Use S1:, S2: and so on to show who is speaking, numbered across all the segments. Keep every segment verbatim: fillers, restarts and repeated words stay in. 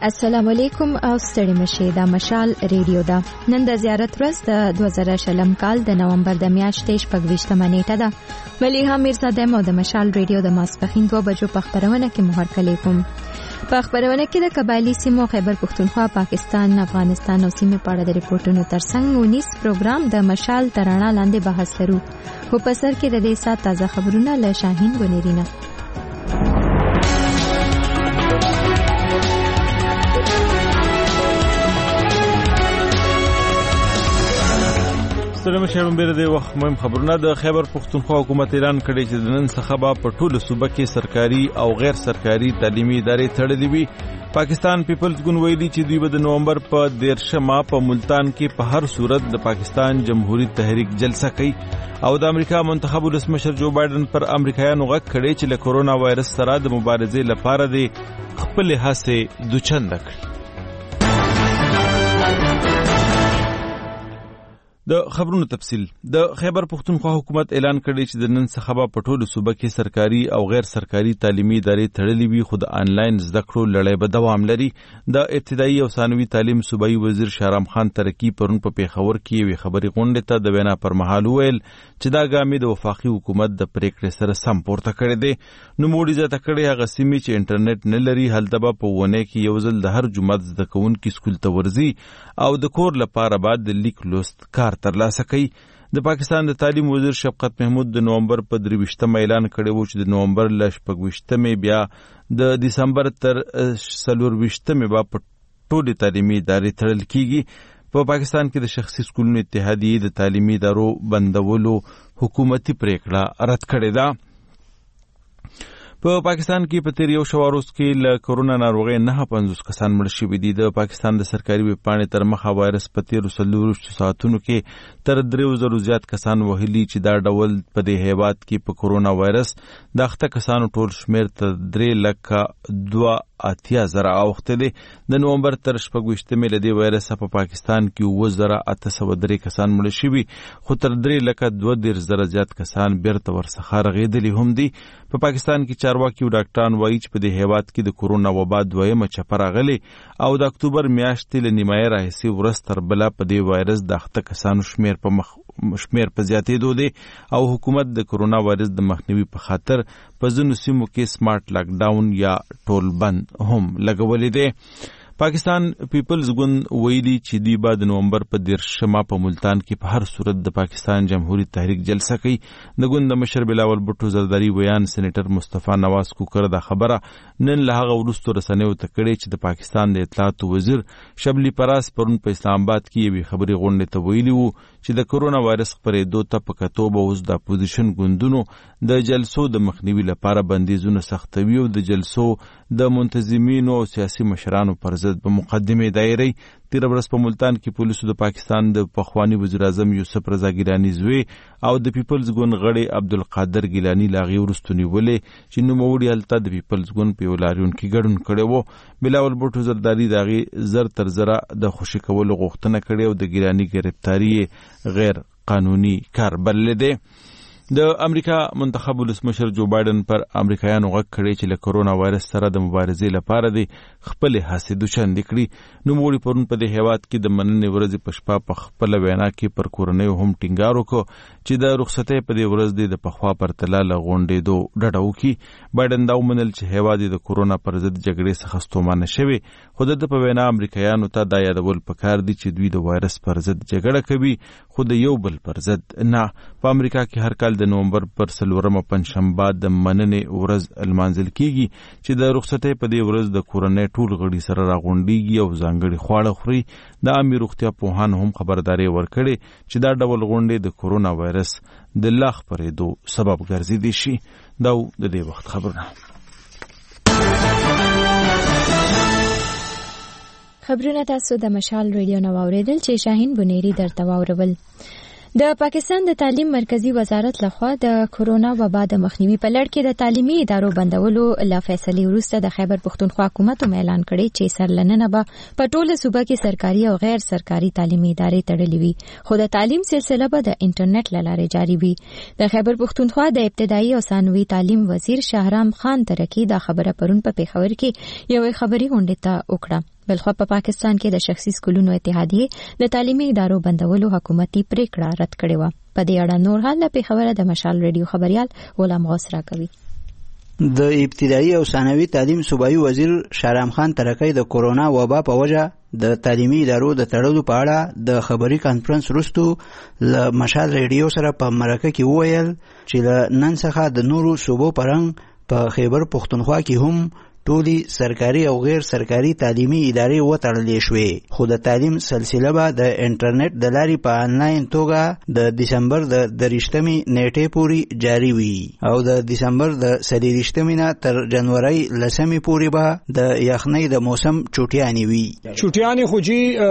S1: السلام علیکم او ستړي مشه دا مشال ریډیو دا نن د زیارت ورځ د دوه زره شلم کال د نومبر د میاشتې شپږویشتمه نیټه ده. مليحه میرزاده مو د مشال ریډیو د ماسپخین دوه بجو په خبرونه کې مهر کلیکم. په خبرونه کې د قبایلی سیمو خیبر پختونخوا، پاکستان، افغانستان او سیمې په اړه د ریپورتونو ترڅنګ ونیس پروګرام د مشال ترانه لاندې بحث لرو. خو په سر کې د دې سات تازه خبرونه له شاهین ګنیرینه.
S2: سلام شهرون بیره د وخت مهم خبرونه. د خیبر پختونخوا حکومت اعلان کړی چې د نن څخه به په ټولو صوبه کې سرکاري او غیر سرکاري تعلیمي ادارې تړلې وي. پاکستان پیپلز ګوند ویلي چې دوی به د نومبر په دیرشمه په ملتان کې په هر صورت د پاکستان جمهوریت تحریک جلسه کوي. او د امریکا منتخب ولسمشر جو بایدن پر امریکایانو غږ کړی چې له کورونا وایرس سره د مبارزې لپاره د خپل هڅې دوچنده کړي. د خبرونو تفصیل. د خیبر پختونخوا حکومت اعلان کړی چې د نن څخه به په ټولو صوبه کې سرکاري او غیر سرکاري تعلیمي ادارې تړلې وي، خو د آنلاین زده کړو لړۍ به دوام لري. د ابتدایي او ثانوي تعلیم صوبایي وزیر شهرام خان ترکی پرون په پیښور کې یوې خبري غونډې ته د وینا پر مهال وویل چې دا ګامې د وفاقي حکومت د پریکړې سره سم پورته کړی دی. نوموړي زیاته کړې هغه سیمې چې انټرنیټ نه لري هلته به په اونۍ کې یو ځل د هر جمعه زده کوونکي سکول ته ورځي او د کور لپاره بعد د لیک لوست کار ترلاسه کوي. د پاکستان د تعلیم وزیر شفقت محمود د نومبر په درویشتمه اعلان کړی و چې د نومبر له شپږویشتمې بیا د دسمبر تر څلورویشتمې به په ټولې تعلیمي ادارې تړل کیږي. په پا پاکستان کې د شخصي سکولونو اتحادیې د تعلیمي ادارو بندولو حکومتي پریکړه رد کړې ده. په پاکستان کې په تیر یو شواروز کې له کورونا ناروغۍ نه پنځوس کسان مړ شوي دي. د پاکستان د سرکاري ویب پاڼې تر مخه وایرس په تیرو څلورویشتو ساعتونو کې تر دریو زرو زیات کسان وهلي چې دا ډول په دې هیواد کې په کورونا وایرس د اخته کسانو ټول شمېر تر درې لکه دوه اتیا زره اوښتی دی. د نومبر تر شپږویشتمې له دې وایرسه په پاکستان کې اووه زره اته سوه درې کسان مړه شوي، خو تر درې لکه دوه دېرش زره زیات کسان بیرته ورڅخه رغېدلي هم دي. په پاکستان کې چارواکي او ډاکټران وایي چې په دې هیواد کې د کورونا وبا دویمه چپه راغلې او د اکتوبر میاشتې له نیمایي راهیسې ورځ تر بله په دې وایرس د اخته کسانو شمېر په مخ شمېر په زیاتېدو دی او حکومت د کورونا وایرس د مخنیوي په خاطر په ځینو سیمو کې سمارټ لاک ډاون یا ټول بند هم لګولې دی. پاکستان پیپلز ګوند ویلي چې دوی به د نومبر په دیرشمه په ملتان کې په هر صورت د پاکستان جمهوریت تحریک جلسه کوي. د ګوند د مشر بلاول بټو زرداری ویان سېنیټر مصطفی نواز کوکر دا خبره نن له هغه وروسته رسنیو ته کړې چې د پاکستان د اطلاعاتو وزیر شبلی پراس پرون په اسلام آباد کې یوې خبري غونډې ته ویلي وو چې د کورونا وایرس خپرېدو ته په کتو به اوس د اپوزیشن ګوندونو د جلسو د مخنیوي لپاره بندیزونه سختوي او د جلسو د منتظمینو او سیاسي مشرانو پر ضد په مقدمې دایرې. تیره ورځ په ملتان کې پولیسو د پاکستان د پخواني وزیر اعظم یوسف رضا ګیلاني زوی او د پیپلز ګوند غړی عبدالقادر ګیلاني له هغې وروسته نیولې چې نوموړي هلته د پیپلز ګوند په یو لاریون کې ګډون کړی و. بلاول بټو زرداري د هغې زر تر زره د خوشي کولو غوښتنه کړې او د ګیلاني ګرفتاري غیر قانوني کار بللی دی. د امریکا منتخب ولسمشر جو بایدن پر امریکایانو غږ کړی چې له کورونا وایرس سره د مبارزې لپاره د خپلې هڅې دوچندې کړي. نوموړي پرون په دې هیواد کې د مننې ورځې په شپه په خپله وینا کې پر کورنیو هم ټینګار وکړ چې د رخصتۍ په دې ورځ دې د پخوا پرتله له غونډېدو ډډه وکړي. بایدن دا ومنل چې هیواد یې د کورونا پر ضد جګړې څخه ستومانه شوی، خو د ده په وینا امریکایانو ته دا یادول پکار دي چې دوی د وایرس پر ضد جګړه کوي خو د یو بل پر ضد نه. په امریکا کې هر کال د نومبر پر څلورمه پنجشنبه د مننې ورځ لمانځل کیږي چې د رخصتۍ په دې ورځ د کورنۍ ټول غړي سره راغونډېږي او ځانګړي خواړه خوري. د عامې روغتیا پوهانو هم خبرداری ورکړې چې دا ډول غونډې د کورونا وایرس د لا خپرېدو سبب ګرځېدی شي. دا د دې وخت خبرونه.
S1: خبرونه تاسو د مشال ریډیو نو اوریدل چې شاهین بنيري درته واورول. د پاکستان د تعلیم مرکزی وزارت لخوا د کورونا وبا د مخنیوي په لړ کې د تعلیمي ادارو بندولو له فیصلې وروسته د خیبر پختونخوا حکومت هم اعلان کړی چې سرلننه به په ټوله صوبه کې سرکاري او غیر سرکاري تعلیمي ادارې تړلې وي، خو د تعلیم سلسله به د انټرنیټ له لارې جاري وي. د خیبر پختونخوا د ابتدایي او ثانوي تعلیم وزیر شهرام خان ترکی دا خبره پرون په پیښور کې یو خبري غونډه ته وکړه. بلخو په پاکستان کې د شخصي سکولونو اتحادیه د تعلیمي ادارو بندولو حکومتي پریکړه رد کړې و. په دې اړه نور حال په خبره د مشال ریډیو خبريال غلام غوث راکوي.
S3: د ابتدایي او ثانوي تعلیم صوبایي وزیر شهرام خان ترکی د کورونا وبا په وجه د تعلیمي ادارو د تړلو په اړه د خبري کانفرنس وروسته له مشال ریډیو سره په مرکه کې وویل چې له نن څخه د نورو صوبو پرنګ په خیبر پختونخوا کې هم ټولي سرکاري او غیر سرکاري تعلیمي ادارې وتړلې شوې، خو د تعلیم سلسله به د انټرنیټ د لارې په انلاین توګه د دسمبر د دریشتمې نیټې پورې جاري وي او د دسمبر د څلېرویشتمې نه تر جنوري لسمې پورې به د یخنۍ د موسم چوټیانې وي.
S4: چوټیانې خو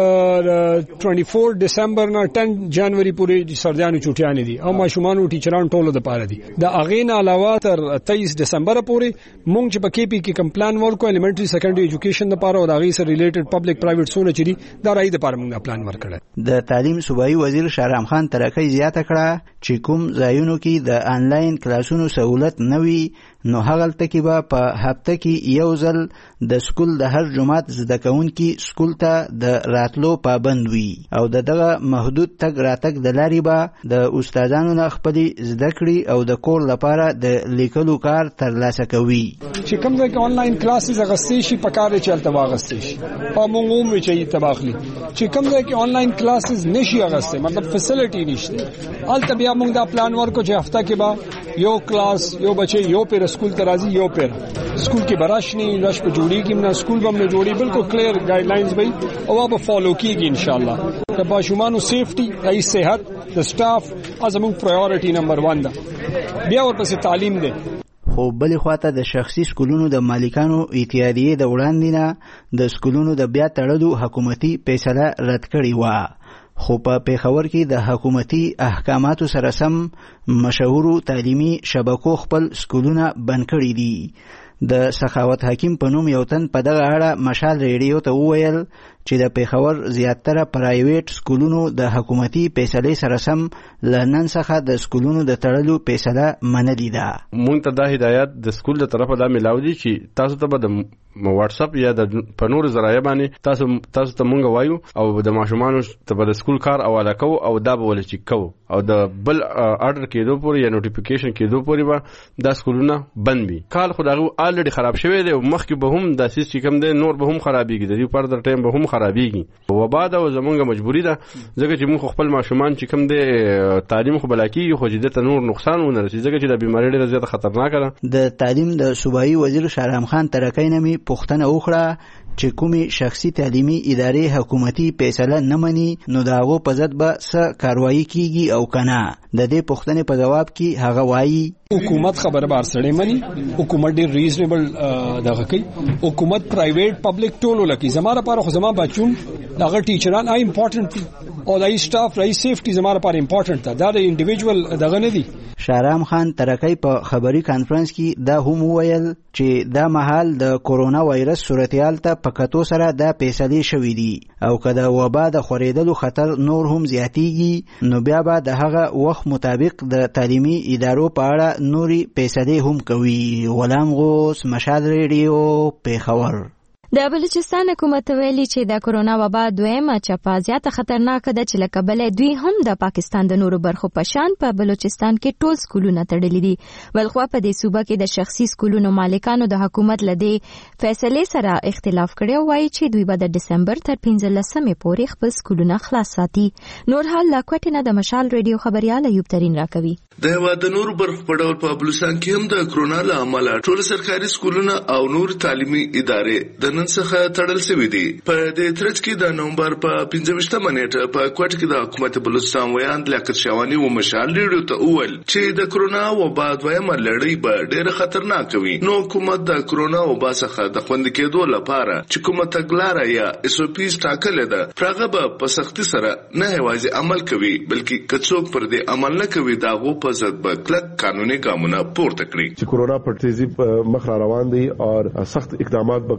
S4: جی چوبیس دسمبر نه دس جنوري پورې سردیانو چوټیانې دي او ماشومان او ټیچران ټولو د پاره دي. د اغې نه علاوه تر تیئیس دسمبر پورې مونږ چې په کې پی کې کمپلان ورکو الیمنټری سیکنډري ایجوکیشن لپاره او دغه سره ریلیټډ پبلک پرایویټ سونه چې دي دا راځي د لپاره موږ پلان ورکړل.
S3: د تعلیم صوبایي وزیر شهرام خان ترکی زیاته کړه چې کوم ځایونو کې د انلاین کلاسونو سہولت نه وي نو هغلته کې به په هفته کې یو ځل د سکول د هر جماعت زده کوونکي سکول ته د راتلو پابند وي او دغه محدود تګ راتګ د لارې به د استادانو نه خپلې زده کړې او د کور لپاره د لیکلو کار ترلاسه کوي.
S4: چې کوم ځای کې آنلاین کلاسز اغستې شي په کار چې الته واغستې شي او موږ هم چې تباخلي چې کوم ځای کې آنلاین کلاسز نشي اغستې مطلب فیسیلیټي نشته الته بیا موږ دا پلان ورکو چې هفته کې به یو کلاس یو بچي یو پیر سکول ترازی یو پیر سکول کې براشنی رش په جوړیږي نه سکول به نه جوړي بالکل کلیر ګایډ لاینز به او به فالو کیږي ان شاء الله. د ماشومانو سیفټي د صحت د سټاف ازمون پرایورټي نمبر ون ده بیا ورپسې تعلیم ده.
S3: خو بلې خواته د شخصي سکولونو د مالکانو اتحادیې د وړاندې نه د سکولونو د بیا تړلو حکومتي فیصله رد کړې وه، خو په پیښور کې د حکومتي احکاماتو سره سم مشهورو تعلیمي شبکو خپل سکولونه بند کړي دي. د سخاوت حکیم په نوم یو تن په دغه اړه مشال ریډیو ته وویل چې د پیښور زیاتره پرایویټ سکولونو د حکومتي فیصلې سره سم له نن څخه د سکولونو د تړلو فیصله منلې ده.
S5: مونږ ته دا هدایت د سکول له طرفه دا ملاو دي چې تاسو ته به د واتس اپ یا د په نور ذرایع باندې تاسو تاسو ته مونږ وایو او د ماشومانو ته به د سکول کار حواله کوو او دا به ول چې کوو او د بل آرډر کېدو پورې یا نوټیفیکیشن کېدو پورې به دا سکولونه بند وي. کال خو دا الریډي خراب شوی دی او مخکې به هم دا سیس چې کوم دی نور به هم خرابېږي د دې پر در ټایم به هم خرابېږي. وبا دا زمونږ مجبوري ده ځکه چې موږ خپل ماشومان چې کوم دی تعلیم خو بلا کېږي خو چې دته نور نقصان ونه رسي ځکه چې د بیمارۍ ډېره زیاته خطرناکه ده.
S3: د تعلیم د صوبایي وزیر شهرام خان ترکی نه مې پوښتنه وکړه چې کومې شخصي تعلیمي ادارې حکومتي فیصله نه مني نو د هغو په ضد به څه کاروایي کیږي او که نه. د دې پوښتنې په جواب کې هغه وایي
S4: حکومت خبره بار سړی مني حکومت ډېر ریزنیبل دغه کوي حکومت پرایویټ پبلک ټولو لکه زما لپاره خو زما بچون دغه ټیچران آی امپورټنټ او دای سټاف رای سیفټي زما لپاره امپورټنټ ده دا د انډیویډوال دغه نه دي.
S3: شهرام خان ترکی په خبري کانفرنس کې دا هم وویل چې دا مهال د کورونا وایرس صورتحال ته په کتو سره دا فیصلې شوې دي او که د وبا د خورېدلو خطر نور هم زیاتیږي نو بیا به د هغه وخت مطابق د تعلیمي ادارو په اړه نوري فیصلې هم کوي. غلام غوث مشال ریډیو پیښور.
S1: د بلوچستان حکومت ویلي چې د کورونا وبا دویمه چپه زیاته خطرناک ده چې لکه بل دوی هم د پاکستان د نورو برخو په شان په بلوچستان کې ټول سکولونه تړلي دي. ولخوا په دې صوبه کې د شخصي سکولونو مالکانو د حکومت لدی فیصله سره اختلاف کړي وایي چې دوی به د دسمبر تر پنځلسمې پورې خپل سکولونه خلاص ساتي. نور حال لا کوټینه د مشال ریډیو خبريال ایوب ترين راکوي.
S6: د هوا د نورو برخو په ډول په بلوچستان کې هم د کورونا له امله ټول سرکاري سکولونه او نور تعلیمي ادارې د نن څخه تړل شوې دي. په دې ترڅ کې د نومبر په پنځمه نیټه په کوټ کې د حکومت بلوچستان ویاند لیاقت شاوانی و مشال ریډیو ته وویل چې د کورونا وبا دویمه لړۍ به ډېره خطرناکه وي. نو حکومت د کورونا وبا څخه د خوندي کېدو لپاره چې کومه تګلاره یا اس او پی ټاکلې ده هغه به په سختي سره نه یوازې عمل کوي بلکې که څوک پر دې عمل نه کوي دا غو په ضد به کلک قانوني ګامونه پورته کړي.
S7: چې کورونا په تیزی مخ را روان دي او سخت اقدامات به کوو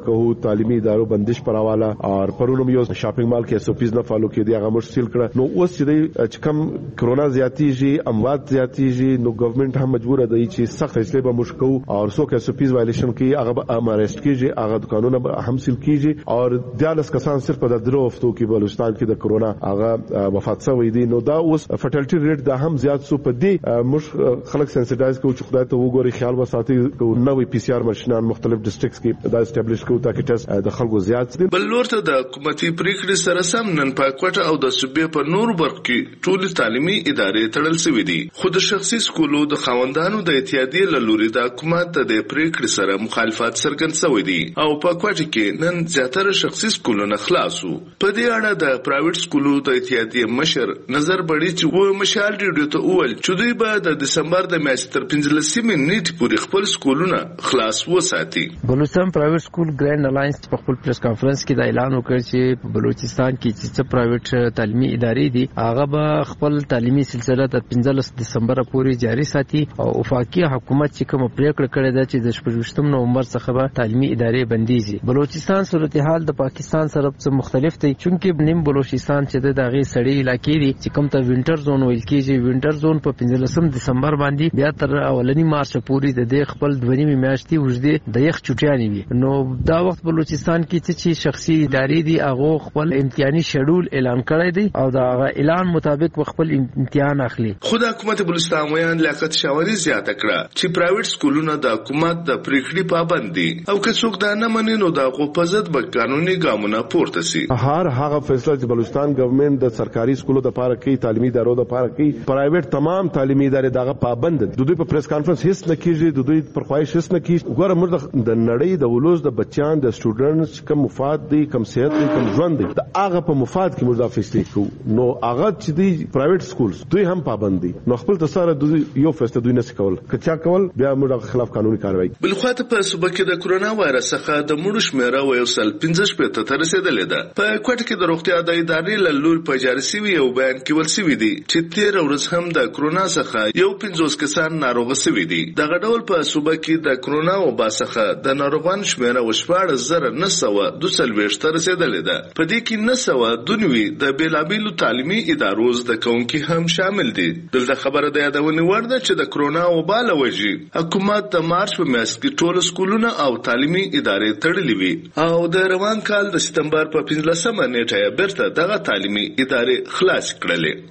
S7: تعلیمي ادارو بندش پر حواله او پرونم یو شاپینګ مال کې سو پیز نه فالو کې دی هغه مشکل کړه. نو اوس چې کم کرونا زیاتیږي اموات زیاتیږي نو ګورنمنت هم مجبور دی چې سخت فیصله به مشکو او سو کې سو پیز وایلیشن کې هغه امارست کیږي هغه قانون به هم سیل کیږي او دیالس کسان صرف په درو هفتو کې بلوچستان کې د کرونا هغه وفات شوی دي. نو دا اوس فرټیلیټی ریټ دا هم زیات سو په دې مش خلک سنسټایز کوي چې خدای ته وګوري خیال وساتي نوې پی سي آر ماشينان مختلف ډیسټریکټس کې دا اسټابلیش کوي تاکي ټیسټ د خلکو زیات دي.
S6: بل ورته د حکومتي پریکړې سره سم نن په کوټه او د صوبې په نور برخو کې ټول تعلیمي ادارې تړل شوې دي. خو د شخصي سکولو د خاوندانو د اتحادیې له لوري د حکومت د پریکړې سره مخالفت څرګند شوی دی او په کوټه کې نن زیاتره شخصي سکولونه خلاصو. په دې اړه د پرایویټ سکولو د اتحادیې مشر نظر بړي چې و مشال ریډیو ته اول چې دوی به د دسمبر د میاشتې تر پنځلسمې نیټې پورې خپل سکولونه خلاص وساتي.
S8: بلوچستان پرایویټ سکول ګرینډ الاینس په خپل پریس کانفرنس کې دا اعلان وکړ چې په بلوچستان کې چې پرایویټ تعلیمي ادارې دي هغه به خپل تعلیمي سلسله تر پنځلس دسمبر پورې جاري ساتي او وفاقي حکومت چې کوم پریکړه کړې ده چې د شپږم نومبر څخه به تعلیمي ادارې بنديږي. بلوچستان صورتحال د پاکستان سره څه مختلف دی چونکې نیم بلوچستان چې د دغه سړی علاقې دي چې کوم ته وینټر زون ویل کېږي وینټر زون په پنځلسم دسمبر باندې بیا تر اولنی مارچ پورې د دې خپل دونیمه میاشتې وژدي د یخ چټیانې وي. نو دا وخت بلوچستان کې چې شخصي ادارې دي هغه خپل امتحاني شیډول اعلان کړی دی او دا اعلان مطابق خپل امتحان اخلي.
S6: خو د حکومت بلوچستان ویان لیاقت شاوري زیاته کړه چې پرایویټ سکولونه د حکومت د پریکړې پابند دي او که څوک دا نه مني نو د حقوق په ضد به قانوني ګامونه پورته سي.
S7: هر هغه فیصله چې بلوچستان ګورنمنت د سرکاري سکولو د پاره کوي تعلیمي ادارو د پاره کوي پرایویټ تمام تعلیمي ادارې دغه پابند دي. د دوی په پریس کانفرنس هیڅ نه کیږي د دوی پر خواهش هیڅ نه کیږي. ګوره موږ د نړۍ د ولوز د بچیان د سټوډنټس کوم مفاد دي کوم صحت دي کوم ژوند دي د هغه په مفاد کې موږ دا فیصله کوو. نو هغه چې دی پرایویټ سکولز دوی هم پابند دي نو خپل تساره دوی یو فیصله دوی نه کول کچا کول بیا موږ خلاف قانوني کاروایی.
S6: بل خو ته په صوبه کې د کرونا وایرس څخه د مړو شمیره ویل پنځه شپږ ته رسیدلې ده. په کوټه کې د روغتیا د ادارې له لوري په جاري شوی یو بیان کې ول شوی دی چې تیر ورځ هم د کرونا څخه یو پنځوس کسان ناروغ شوی دي. دغه ډول په صوبه کې د کرونا وبا څخه د ناروغانو شمیره وشپاړ زره نه سوه دوه څلوېښت ته رسیدلې ده. په دې کې نه سوه دونوي د بیلابیلو تعلیمي ادارو زده کوونکي هم شامل دي. دلته خبره د یادونې وړ ده چې د کرونا وبا له وجې حکومت د مارچ په میاشت کې ټول سکولونه او تعلیمي ادارې تړلې وي او د روان کال د سپتمبر په پنځلسمه نیټه بیرته دغه تعلیمي ادارې خلاص کړلې.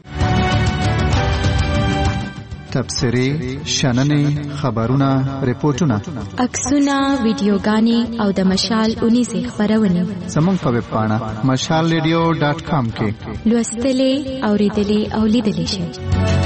S9: تبصرې، شننې، خبرونه، ریپورتونه،
S1: عکسونه، ویډیوګانې او د مشال اونیزې خبرونه
S9: زموږ په ویب پاڼه مشال ریډیو ډاټ کام کې
S1: لوستلې، اوریدلې او لیدلې شئ.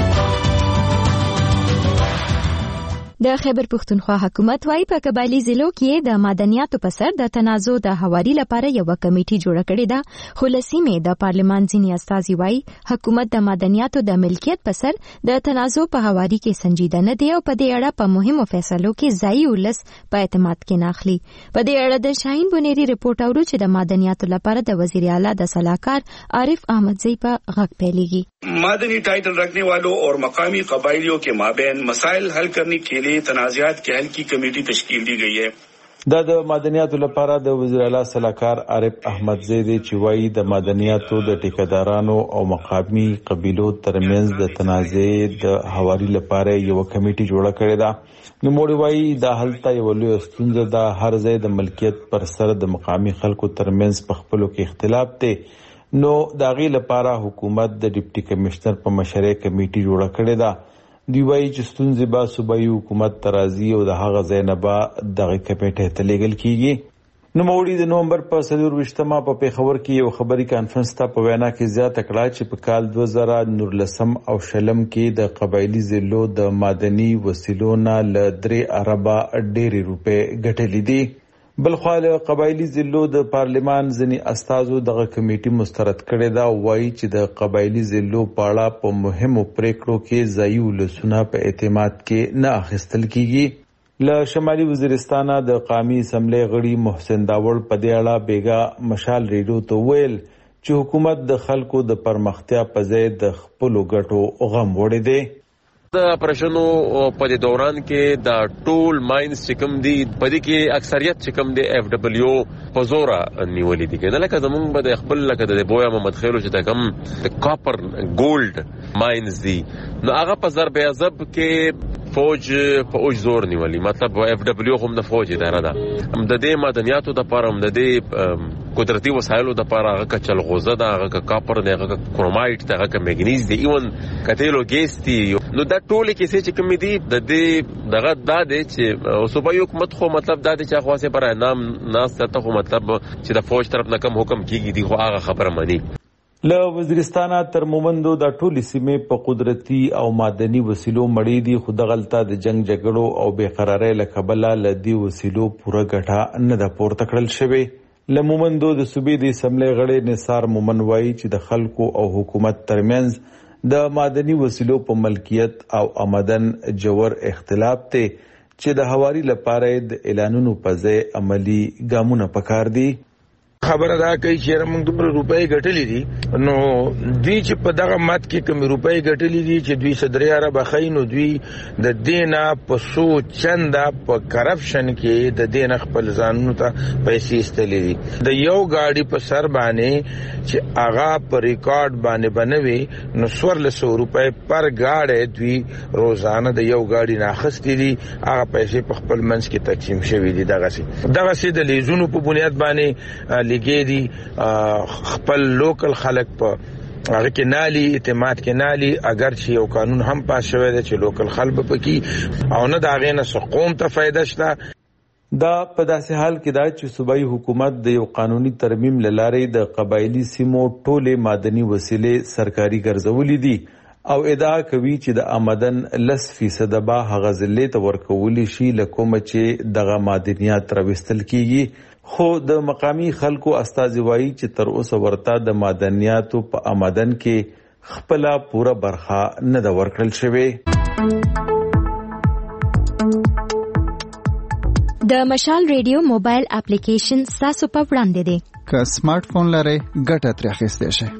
S1: د خیبر پښتونخوا حکومت وايي په قبایلی ضلعو کې د معدنیاتو په سر د تنازع د هواري لپاره یو کمیټه جوړه کړې ده. خو لسیمه د پارلمان ځینې استازي وايي حکومت د معدنیاتو د ملکیت په سر د تنازع په هواري کې سنجیده نه دی او په دې اړه په مهمو فیصلو کې ځای ولس په اعتماد کې نه اخلي. په دې اړه د شاهین بنيري رپورټ اورو چې د معدنیاتو لپاره د وزیر اعلی د صلاحکار عارف احمدزئی په غږ پیلېږي.
S10: मादनी टाइटल रखने वालों और मकामी कबाइलियों के माबैन मसाइल हल करने के लिए तनाज़ात के हल की कमेटी तश्कील दी गई है.
S2: دا د معدنیاتو لپاره د وزیر اعلی صلاحکار عارف احمدزئی دی چې وايي د معدنیاتو د ټیکدارانو او مقامی قبیلو ترمنځ د تنازع د هواري لپاره یو کمیټه جوړه کړې ده. نو موږ وايي دا هلته یو لوی ستونزه ده. هر ځای د ملکیت پر سر د مقامی خلکو ترمنځ په خپلو کې اختلاف دی. نو دا غي لپاره حکومت د ډیپټي کمشنر په مشرۍ کمیټه جوړه کړې ده. دی وايي چې ستونزې به صوبایي حکومت ترازی او د هغه ځینبا دغه کمیټه ته لیږل کیږي. نو موړي د نومبر په څلور ویشتمه په پیښور کې یو خبري کانفرنس ته په وینا کې زیاته کړه چې په کال دوه زره نورلسم او شلم کې د قبایلی ضلعو د معدني وسیلو نه ل درې اربه ډېری روپے ګټلې دي. بلخوا له قبایلی ضلعو د پارلمان ځینی استازو دغه کمیټه مسترد کړې ده. وایي چې د قبایلی ضلعو په اړه په مهمو پریکړو کې ځای ولسونه په اعتماد کې نه اخیستل کیږي. له شمالي وزیرستان د قومي اسمبلی غړي محسن داوړ په دې اړه بیګا مشال ریډیو ته ویل چې حکومت د خلکو د پرمختیا په ځای د خپلو ګټو غم وړي دی.
S11: د اپریشنو په د دوران کې د ټول ماینز چې کوم دي په دې کې اکثریت چې کوم دي اف دبليو په زوره نیولې دي کنه لکه زمونږ به د خپل لکه د بویا محمد خیرو چې د کوم د کاپر ګولډ ماینز دي نو هغه په ضرب عذاب کې فوج په اوج زور نیولې مطلب اف دبليو هم د فوج اداره ده هم د دې معدنیاتو د لپاره هم د دې قدرتي وسایلو د لپاره هغه کچل غوزه ده هغه کاپر ده هغه کرومایټ ده هغه مګنیز دی ایون کتهلو ګیس دی نو دا ټول کیسې چې کوم دي د دې دغه د دې چې صوبایي حکومت خو مطلب د دې چې خاصه پر انعام ناس ته خو مطلب چې د فوج طرف نه کم حکم کیږي دی خو هغه خبره مانی
S2: له وزیرستانه تر مومندو د ټولي سیمې په قدرتي او معدني وسیلو مړې دي خو د غلطه د جنگ جګړو او بے قراری له کبله لدی وسیلو پوره ګټه نه د پورته کړل شوی له مومندو د صوبې د اسمبلی غړي نثار مومن وایي چې د خلکو او حکومت ترمنځ د معدني وسیلو په ملکیت او آمدن جوړ اختلاف ته چې د هواري لپاره د اعلانونو په ځای عملی ګامونه پکار دي
S12: خبره دا کوي چې موږ دومره روپۍ ګټلې دي نو دوی چې په دغه مات کې کوم روپۍ ګټلې دي چې دوی صدري عرب خاينو دوی د دینا په سو چند په کرپشن کې د دین خپل ځانونو ته پیسې استلې دي د یو گاډي په سر باندې چې اغا په ریکارډ باندې بنوي نو څوارلس سوه روپۍ پر گاډي دوی روزانه د یو گاډي ناخستې دي هغه پیسې په خپل منځ کې تقسیم شوي دي دغه سي دغه سي د لیزونو په بنیاد باندې لګي دي خپل لوکل خلک په هغه کې نالي اعتماد کې نالي اگر چې یو قانون هم پاس شوی دی چې لوکل خلک پکې او نه دا غینه سقوم ته فائدہ شته
S2: دا په داسې حال کې دا چې صوبایي حکومت د یو قانوني ترمیم لارې د قبایلی سیمو ټوله معدني وسیلې سرکاري ګرځولې دي او ادعا کوي چې د آمدن لس فیصد به هغه ضلع ته ورکول شي لکه چې دغه معدنیات راوستل کیږي خو د مقامی خلکو استازي وایي چې تر اوسه ورته د معدنیاتو په آمدن کې خپل پوره برخه نه د ورکړل شوی
S1: د مشال ریډیو موبایل اپلیکیشن تاسو په وړاندې دی
S9: که سمارټ فون لرئ ګټه ترې اخیستی شئ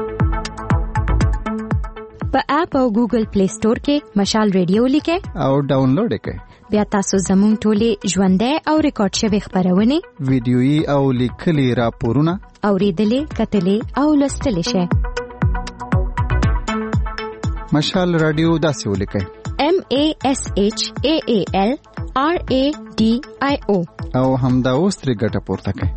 S1: په اپ او ګوګل پلی سٹور کې مشال ریډیو لیکئ
S9: او ډاونلوډ یې کړئ
S1: بیا تاسو زموږ ټولې ژوندۍ او ریکارډ شوی خبرونه
S9: ویډیويي او لیکلي راپورونه
S1: اوریدلې کتلې او لوستلې شئ
S9: مشال رادیو داسې ولیکئ
S1: M A S H A A L R A D I O
S9: او همدا اوس ترې ګټه پورته کړئ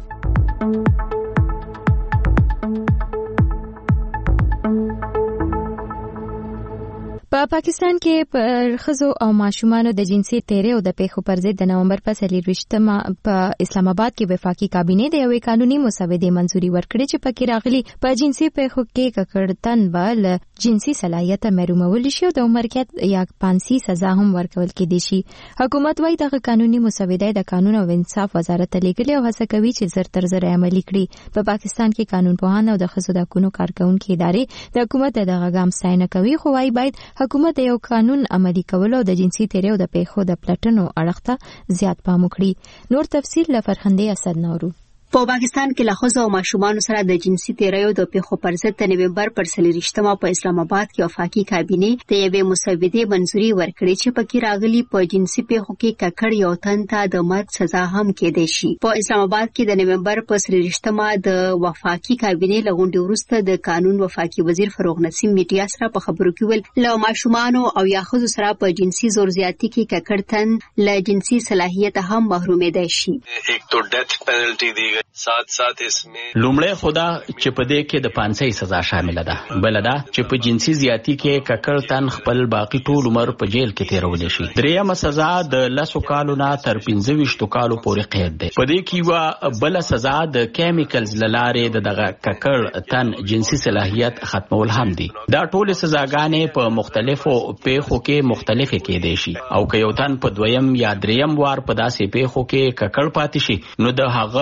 S1: په پاکستان کې پر ښځو او ماشومانو د جنسي تیری او د پیښو پر ضد د نومبر په څلرویشتمه په اسلام آباد کې وفاقي کابینه د یوې قانوني مسودې منځوري ورکړې چې پکې راغلي په جنسي پیښو کې ککړتن به له جنسي صلاحیت محرومول شي او د عمر قید یا پانسي سزا هم ورکول کېدای شي حکومت وايي دغه قانوني مسودې د قانون او انصاف وزارت لیکلي او هڅه کوي چې زر تر زر عملي کړي په پاکستان کې قانون پوهان او د ښځو د حقوقو کارکونکو ادارې د حکومت دغه ګام ستاینه کوي خو وايي باید حکومت یو قانون عملي کول او د جنسي تیری او د پیښو د پلټنو اړخ ته زیات پام وکړي نور تفصیل له فرخنده اسد نورو
S13: په پاکستان کې له ښځو او ماشومانو سره د جنسي تیریو د پیښو پر ضد د نومبر پر څلرویشتمه په اسلام آباد کې وفاقي کابینه د یوې مسودې منځوري ورکړې چې پکې راغلي په جنسي پیښو کې ککړ یو تن ته د مرګ سزا هم کېدای شي په اسلام آباد کې د نومبر په څلرویشتمه د وفاقي کابینه له غونډې وروسته د قانون وفاقي وزیر فروغ نسیم میډیا سره په خبرو کې ویل له ماشومانو او یا ښځو سره په جنسي زور زیاتی کې ککړ تن له جنسي صلاحیت هم محرومېدای شي
S14: ایک تو ډیث پینلټي دی سات سات اسمه
S15: لومړی خدا چې په دې کې د پانسي سزا شامل ده بل دا چې په جنسي زیاتی کې ککړ تن خپل باقی ټول عمر په جیل کې تیرول شي درېمه سزا د لسو کالو نه تر پنځه ویشت کالو پورې قید ده په دې کې وا بل سزا د کیمیکلز لاره د دغه ککړ تن جنسي صلاحیت ختمول هم دي دا ټول سزاګانې په مختلفو پیښو کې مختلفه کېدې شي او که یو تن په دویم یا دریم وار په داسې پیښو کې ککړ پاتې شي نو د هغه با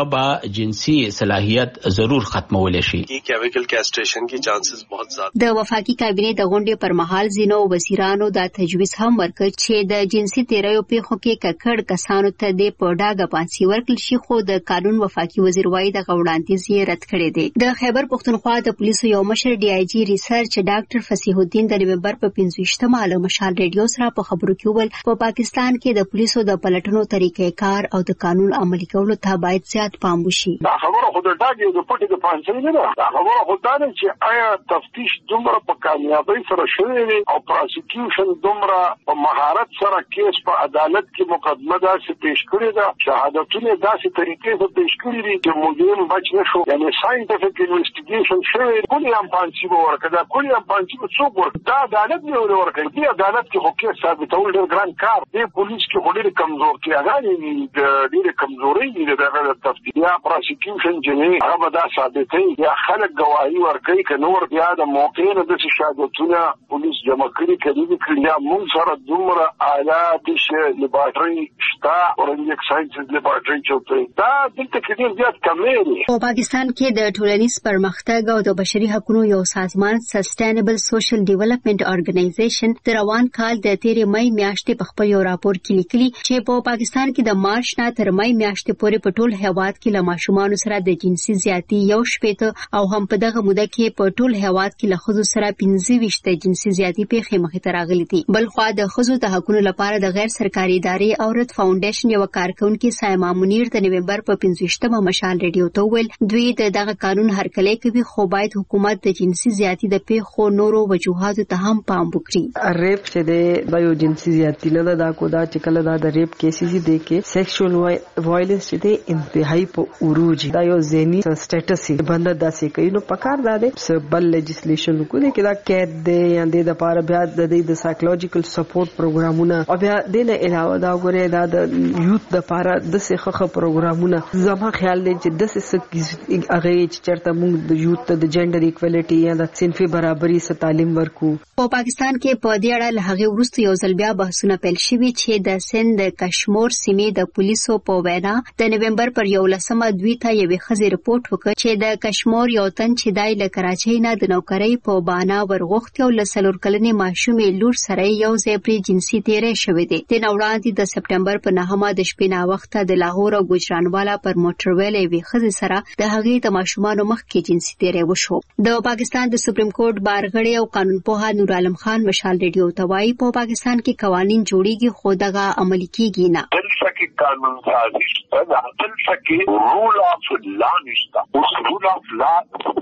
S15: جنسي صلاحیت ضرور ختمول شي.
S14: کیمیکل کیسټریشن کی چانسز بہت زیات.
S13: د وفاقي کابینې د غونډې پر مهال ځینو وزیرانو دا تجویز هم ورکړ چې د جنسي تیریو پیښو کې ککړ کسانو ته د پوډاګه پانسي ورکړل شي، خو د قانون وفاقي وزیر وايي د وړاندیز یې رد کړی دی. د خیبر پښتونخوا د پولیسو یو مشر ډي آی جي ریسرچ ډاکټر فصیح الدین د نومبر په پنځه له مشال ریډیو سره په خبرو کې وویل په پاکستان کې د پولیسو د پلټنو طریقې کار او د قانون عملي کولو ته باید زیات پام وشي.
S16: دا خبره خو د ډاګي د پټي د پانسي نه ده. دا خبره خو دا نه چې آیا تفتیش دومره په کامیابی سره شوی دی او پروسیکیوشن دومره په مهارت سره کیس په عدالت کې مقدمه داسې پیش کړې ده، شهادتونه داسې طریقې ته پیش کړي دي چې مجرم بچ نه شو. یعنی ساينټیفیک انویسټیګیشن شوی کلی هم پانسي به ورکړي. دا کلی هم پانسي به څوک ورکړي؟ دا عدالت نه ورکړي. دی عدالت کې خو کیس ثابتول ډېر ګران کار دی. پولیس کې خو ډېرې کمزورتیاګانې دي، ډېرې کمزورۍ دي د دغه تفتیش یا پروسیکیوشن چې هغه به دا ثابتوي یا خلک ګواهي ورکوي که نور بیا د موقع نه داسې شهادتونه پولیس جمع کړي کړي دي کړي. یا موږ سره دومره آلات لیبارټري شته، فورنزیک ساینسز لیبارټري چوکۍ دا دلته کې ډېر زیات کمی دی.
S13: په پاکستان کې د ټولنیز پرمختګ او د بشري حقوقو یو سازمان سسټینبل سوشل ډیولپمنٹ ارګنایزیشن د روان کال د تیرې مې میاشتې په خپل یو راپور کې لیکلي چې په پاکستان کې د مارچ نه تر مې میاشتې پورې په ټول هیواد کې له ماشومانو سره د جنسي زیاتی یو شپېته او هم په دغه موده کې په ټول هیواد کې له ښځو سره پنځه ویشت جنسي زیاتی پیښې مخې ته راغلي دي. بل خوا د ښځو د حقوقو لپاره د غیر سرکاري ادارې اورت فاونډیشن یو کارکونکي سایما منیر د نومبر په پنځه مشال ریډیو ته ویل دوی د دغه قانون هرکلی کوي، خو باید حکومت د جنسي زیاتی د پیښو نورو وجوهاتو ته هم پام وکړي.
S17: ریپ چې د یو جنسي زیاتی نه دا کو دا چې کله دا د ریپ کیسز دي کې سیکشوال وایلنس چې د انتهایی په اوروج دا یو ذهني سټیټس بند داسې کوي. نو پکار دا د بل لیجسلیشن کو دي کې دا قید دی یا د لپاره بیا د د سایکولوژیکل سپورټ پروګرامونه او بیا د نه علاوه دا غوړي دا د یوث د لپاره د سخه پروګرامونه. زما خیال دی چې د سې هغه چې چرته موږ د یوث د جندر ایکوالټي یا د صنفي برابرۍ ست تعلیم ورکو.
S13: په پاکستان کې په دې اړه له هغه وروسته یو ځل بیا بحثونه پیل شوي چې د سند د کشمیر سیمې د پولیسو په وینا د نومبر پر یولسمه دوی ته یوې ښځې رپورټ وکړ چې د کشمیر یو تن چې دای له کراچۍ نه د نوکرۍ په بانا ورغوښتي او له څلور کلنې ماشومې لور سره یو ځای پرې جنسي تیری شوی دی. د نه وړاندې د سپټمبر په نهمه د شپې ناوخته د لاهور او ګوجرانوالا پر موټر ویل یوې ښځې سره د هغې د ماشومانو مخ کې جنسي تیری وشو. د پاکستان د سپریم کورټ بارغړی او قانونپوه نور عالم خان مشال ریډیو ته وایي په پاکستان کې قوانین جوړیږي خو دغه عملي کیږي نه.
S16: دلته کې قانون سازي شته، دلته کې رول اف لا نشته. اوس رول اف لا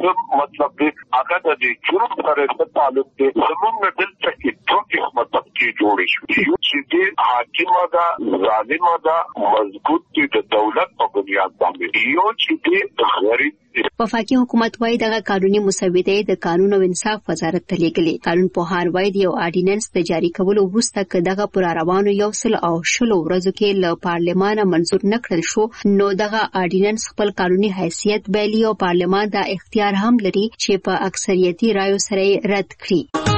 S16: مطلب دی هغه د جرم سره تعلق دی. زموږ دلته کې ټول مطلب کې جوړې شو چې د حاکم دا ظالم دا مضبوط دی د دولت په بنیاد باندې یو چې د غریب
S13: وفاقي حکومت وايي دغه قانوني مسوده د قانون او انصاف وزارت ته لیږلي. قانون په هر وای دی یو اډیننس د جاری کولو وروسته ک دغه پر روانو یو سل او شلو ورځو کې له پارلمان منظور نکړل شو، نو دغه اډیننس خپل قانوني حیثیت بیلی او پارلمان دا اختیار هم لري چې په اکثریتي رایو سره رد کړي.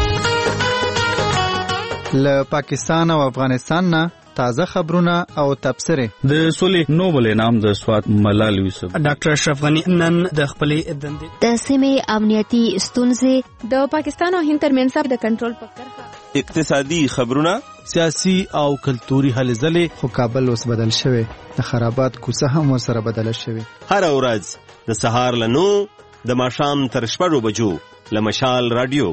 S9: له پاکستان او افغانستان نه تازه خبرونه او تبصره.
S18: د سولې نوبل انعام د سوات ملال یوسف
S19: ډاکټر اشرف غنی نن د خپلې دندې
S13: د سیمې امنیتي ستونزې
S1: د پاکستان او هند ترمنځ د کنټرول په کرښه
S18: اقتصادي خبرونه
S2: سیاسي او کلتوري هلې ځلې.
S9: خو کابل اوس بدل شوی، د خرابات کوڅه هم ورسره بدله شوی.
S18: هر ورځ د سهار له نو د ماښام تر شپږو بجو له مشال رادیو.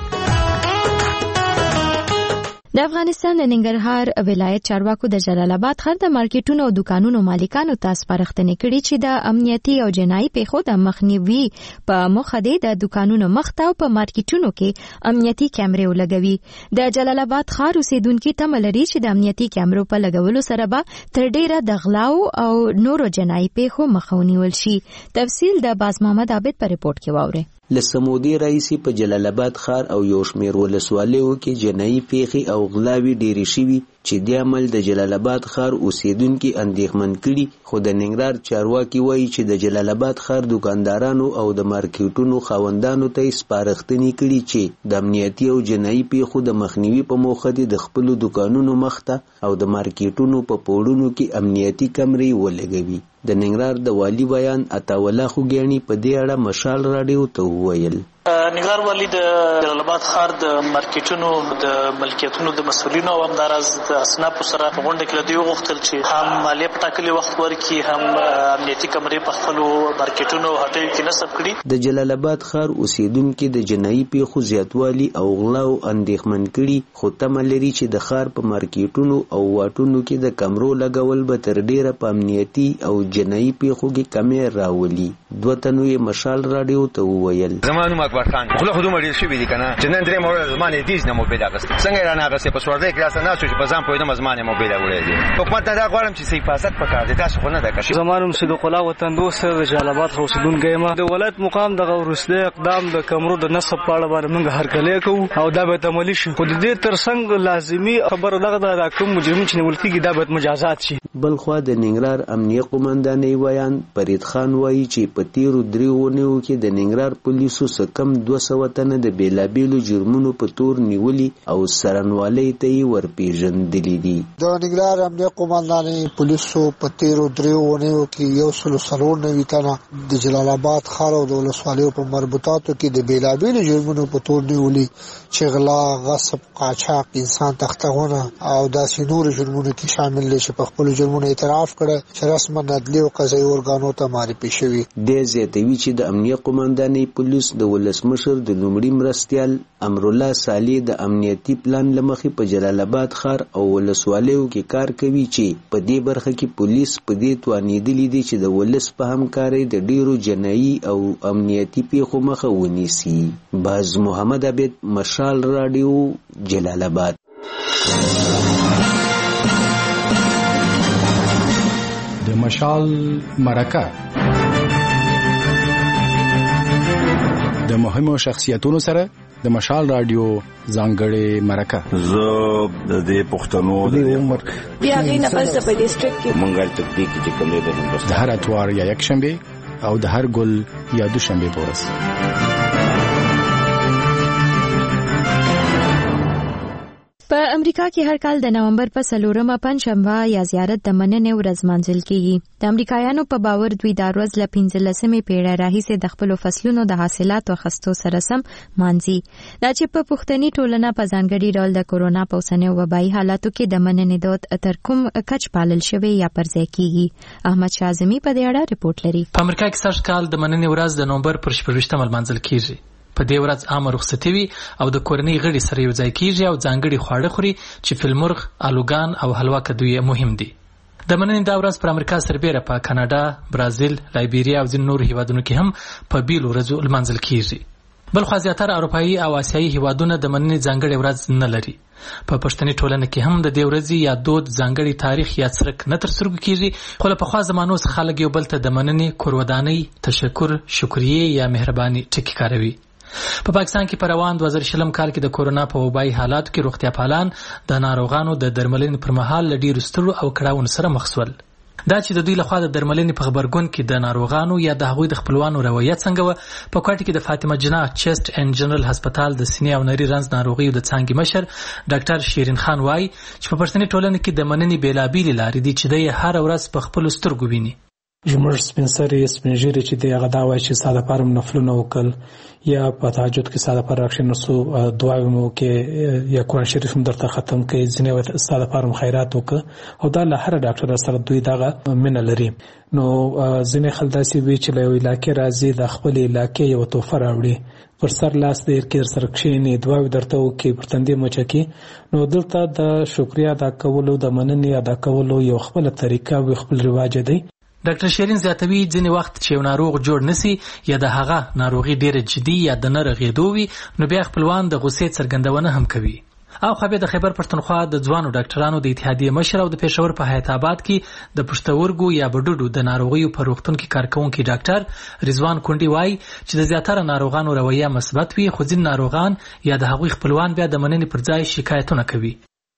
S1: د افغانستان د ننګرهار ولایت چارواکو د جلال آباد ښار د مارکیټونو او دکانونو مالکانو ته سپارښتنې کړې چې د امنیتي او جنایي پیښو د مخنیوي په موخه د دکانونو مخته او په مارکیټونو کې امنیتي کیمرې ولګوي. د جلال آباد ښار اوسیدونکو تمه لري چې د امنیتي کیمرو په لګولو سره به تر ډیره د غلاو او نورو جنایي پیښو مخه ونیول شي. تفصیل د باز محمد عابد په ریپورت کې واورئ.
S20: لسمودي رئیسی په جلال آباد ښار او یو شمېر ولسوالیو کې جنایي پیښې او غلاوې ډېرې شوي چې د عمل د جلال آباد ښار اوسیدونکو اندېښمن کړي، خو د ننګرهار چارواکي وایي چې د جلال آباد ښار دکاندارانو او د مارکیټونو خاوندانو ته سپارښتنې کړي چې د امنیتي او جنایي پیښو د مخنیوي په موخه د خپلو دکانونو مخته او د مارکیټونو په پوړونو کې امنیتي کمرې ولګوي. د ننګرهار د والي بیان عطاالله خوګیاڼي په دې اړه مشال راډیو ته وویل.
S21: ننګرهار والي د جلال آباد ښار د مارکیټونو د ملکیتونو د مسؤلینو او همداراز د اسنافو سره په غونډه کې دوی وغوښتل چې هم مالیه په ټاکلي وخت ورکړي، هم امنیتي کمرې په خپلو مارکیټونو او هټیو کې نصب کړي.
S20: د جلال آباد ښار اوسیدونکو د جنایي پیښو زیاتوالي او غلاو اندېښمن کړي، خو تمه لري چې د ښار په مارکیټونو او واټونو کې د کمرو لګول به تر ډیره په امنیتي او جنایي پیښو کې کمې راولي. دوه تنو یې مشال راډیو ته وویل.
S22: زمانو اکبر خان خو خو دومره ډیر شوی دي کنه چې نن درې مورل زمانه دیز نه موبایل اغست څنګه را نه اغست په سوړلې کې راځه نه چې په ځان پوهیدم زمانه موبایل وړي دي. حکومت ته دا غواړم چې حفاظت وکړي، د تاسو خو نه ده کښ.
S23: زمانم صدیق الله وطن دوست د جلال آباد اوسیدونکو ما د ولایت مقام د غورسته اقدام د کمرو د نصب په اړه باندې موږ هرکلی کوو او دا به عملي شي. خو د دې ترڅنګ لازمي خبره دغه د کوم مجرمین چې ملکي دا به مجازات شي.
S20: بلخوا د ننګرهار امنیه قومندانۍ ویان فرید خان وایي چې په تیرو درې اونیو کې د ننګرهار پولیسو څخه کم دوه سوه تنه د بیلابیلو جرمونو په تور نیولي او سرنوالۍ ته یې ورپېژندلي دي.
S24: د ننګرهار امنیه قومندانۍ پولیسو په تیرو درې اونیو کې یو سل څلور نوي تنه د جلال آباد ښار او د ولسوالیو په مربوطاتو کې د بیلابیلو جرمونو په تور نیولي چې غلا، غصب، قاچاق، انسان تختونه او داسې نور جرمونو کې شامل دي چې په خپل جرمونو اعتراف کړي چې رسما عدلي او قضایي ارګانو ته معرفي شوي.
S20: د زیاتوي چې د امنیه قومندانۍ پولیس د ولسمشر د لومړي مرستیال امرالله صالح د امنیتي پلان لمخې په جلال آباد ښار او ولسوالیو کې کار کوي چې په دې برخه کې پولیس په دې توانیدلی دي چې د ولس په همکارۍ د ډیرو جنایي او امنیتي پیښو مخه ونیسي. باز محمد عبید، مشال راډیو، جلال آباد.
S25: د مشال مرکه د مهمو شخصیتونو سره د مشال رادیو ځانګړې مرکه.
S26: زه د دې پښتنو د عمر
S27: بیا غي نه پس په ډیسټریکټ کې
S26: منګل تطبیق چې کوم دی د هندوستان
S25: د هر اتوار یا یک شنبه او د هر ګل یا دوشنبه په ورځ.
S1: په امریکا کې هر کال د نومبر په څلورمه پنځشنبه یا زیارت د مننې ورځ مانځل کیږي. د امریکایانو په باور دوی دا ورځ له پنځلسمې پیړۍ راهیسې د خپلو فصلونو د حاصلاتو اخیستو سره سم مانځي. دا چې په پښتني ټولنه په ځانګړي ډول د کورونا په اوسنیو وبایي حالاتو کې د مننې دود تر کوم کچ پالل شوی یا پرځای کیږي. احمد شاه اعظمي په دې اړه ریپورت لري.
S28: په امریکا کې سږ کال د مننې ورځ د نومبر پر شپږویشتمه لمانځل کیږي. په دې ورځ عامه رخصتي وي او د کورنۍ غړي سره یو ځای کیږي او ځانګړي خواړه خوري چې فلمرغ، الوګان او حلوا کدوې مهم دي. د مننې دا ورځ پر امریکا سربېره په کاناډا، برازیل، لایبیریا او ځینو نورو هیوادونو کې هم په بیلو ورځو لمانځل کیږي. بلخوا زیاتره اروپایي او آسیایي هیوادونه د مننې ځانګړې ورځ نه لري. په پښتني ټولنه کې هم د دې ورځې یا دود ځانګړي تاریخ یا څرک نه تر سترګو کیږي، خو له پخوا زمانو څخه خلک یو بل ته د مننې، کورودانۍ، تشکر، شکریې یا مهرباني ټکي کاروي. په پاکستان کې په روان دوه زره شلم کال کې د کورونا په وبایي حالاتو کې روغتیا پالان د ناروغانو د درملنې پر مهال له ډیرو سترو او کړاوونو سره مخ شول. دا چې د دوی لخوا د درملنې په خبرګون کې د ناروغانو یا د هغوی د خپلوانو روایت څنګه و، په کوټه کې د فاطمه جناح چیسټ اینډ جنرال هسپتال د سینې او نري رنځ ناروغیو د څانګې مشر ډاکټر شیرین خان وایي چې په پښتني ټولنه کې د مننې بیلابیلې لارې دي چې دوی هر ورځ په خپلو سترګو ویني.
S29: زموږ سپین سرې سپین ږیرې چې دی هغه دا وایي چې ستا دپاره م نفلونه وکړل یا په تهجد کې ستا دپاره راکښېنستو دعاوې مو وکړې یا قرآن شریف م درته ختم کړې، ځینې وایي ستا دپاره م خیرات وکړه او دا له هره ډاکټره سره دوی دغه مینه لري. نو ځینې خلک داسې وي چې له یو علاقې راځي د خپلې علاقې یوه تحفه راوړي، پر سر لاس دې کې در سره کښېني، دعاوې درته وکړي، پر تندې مچه کړي. نو دلته د شکریه ادا کولو، د مننې ادا کولو یو خپله طریقه وي، خپل رواج دی.
S28: ډاکټر شیرین زیاتوي ځینې وخت چې یو ناروغ جوړ نسی یا د هغه ناروغي ډیره جدي یا د نه رغېدو وي، نو بیا خپلوان د غوسې څرګندونه هم کوي. او خو بیا د خیبر پښتونخوا د ځوانو ډاکټرانو د اتحادیې مشر او د پېښور په حیات آباد کې د پښتورګو یا بډوډو د ناروغیو په روغتون کې کارکونکي ډاکټر رضوان کونډي وایي چې د زیاتره ناروغانو رویه مثبت وي، خو ځینې ناروغان یا د هغوی خپلوان بیا د مننې پر ځای شکایتونه کوي.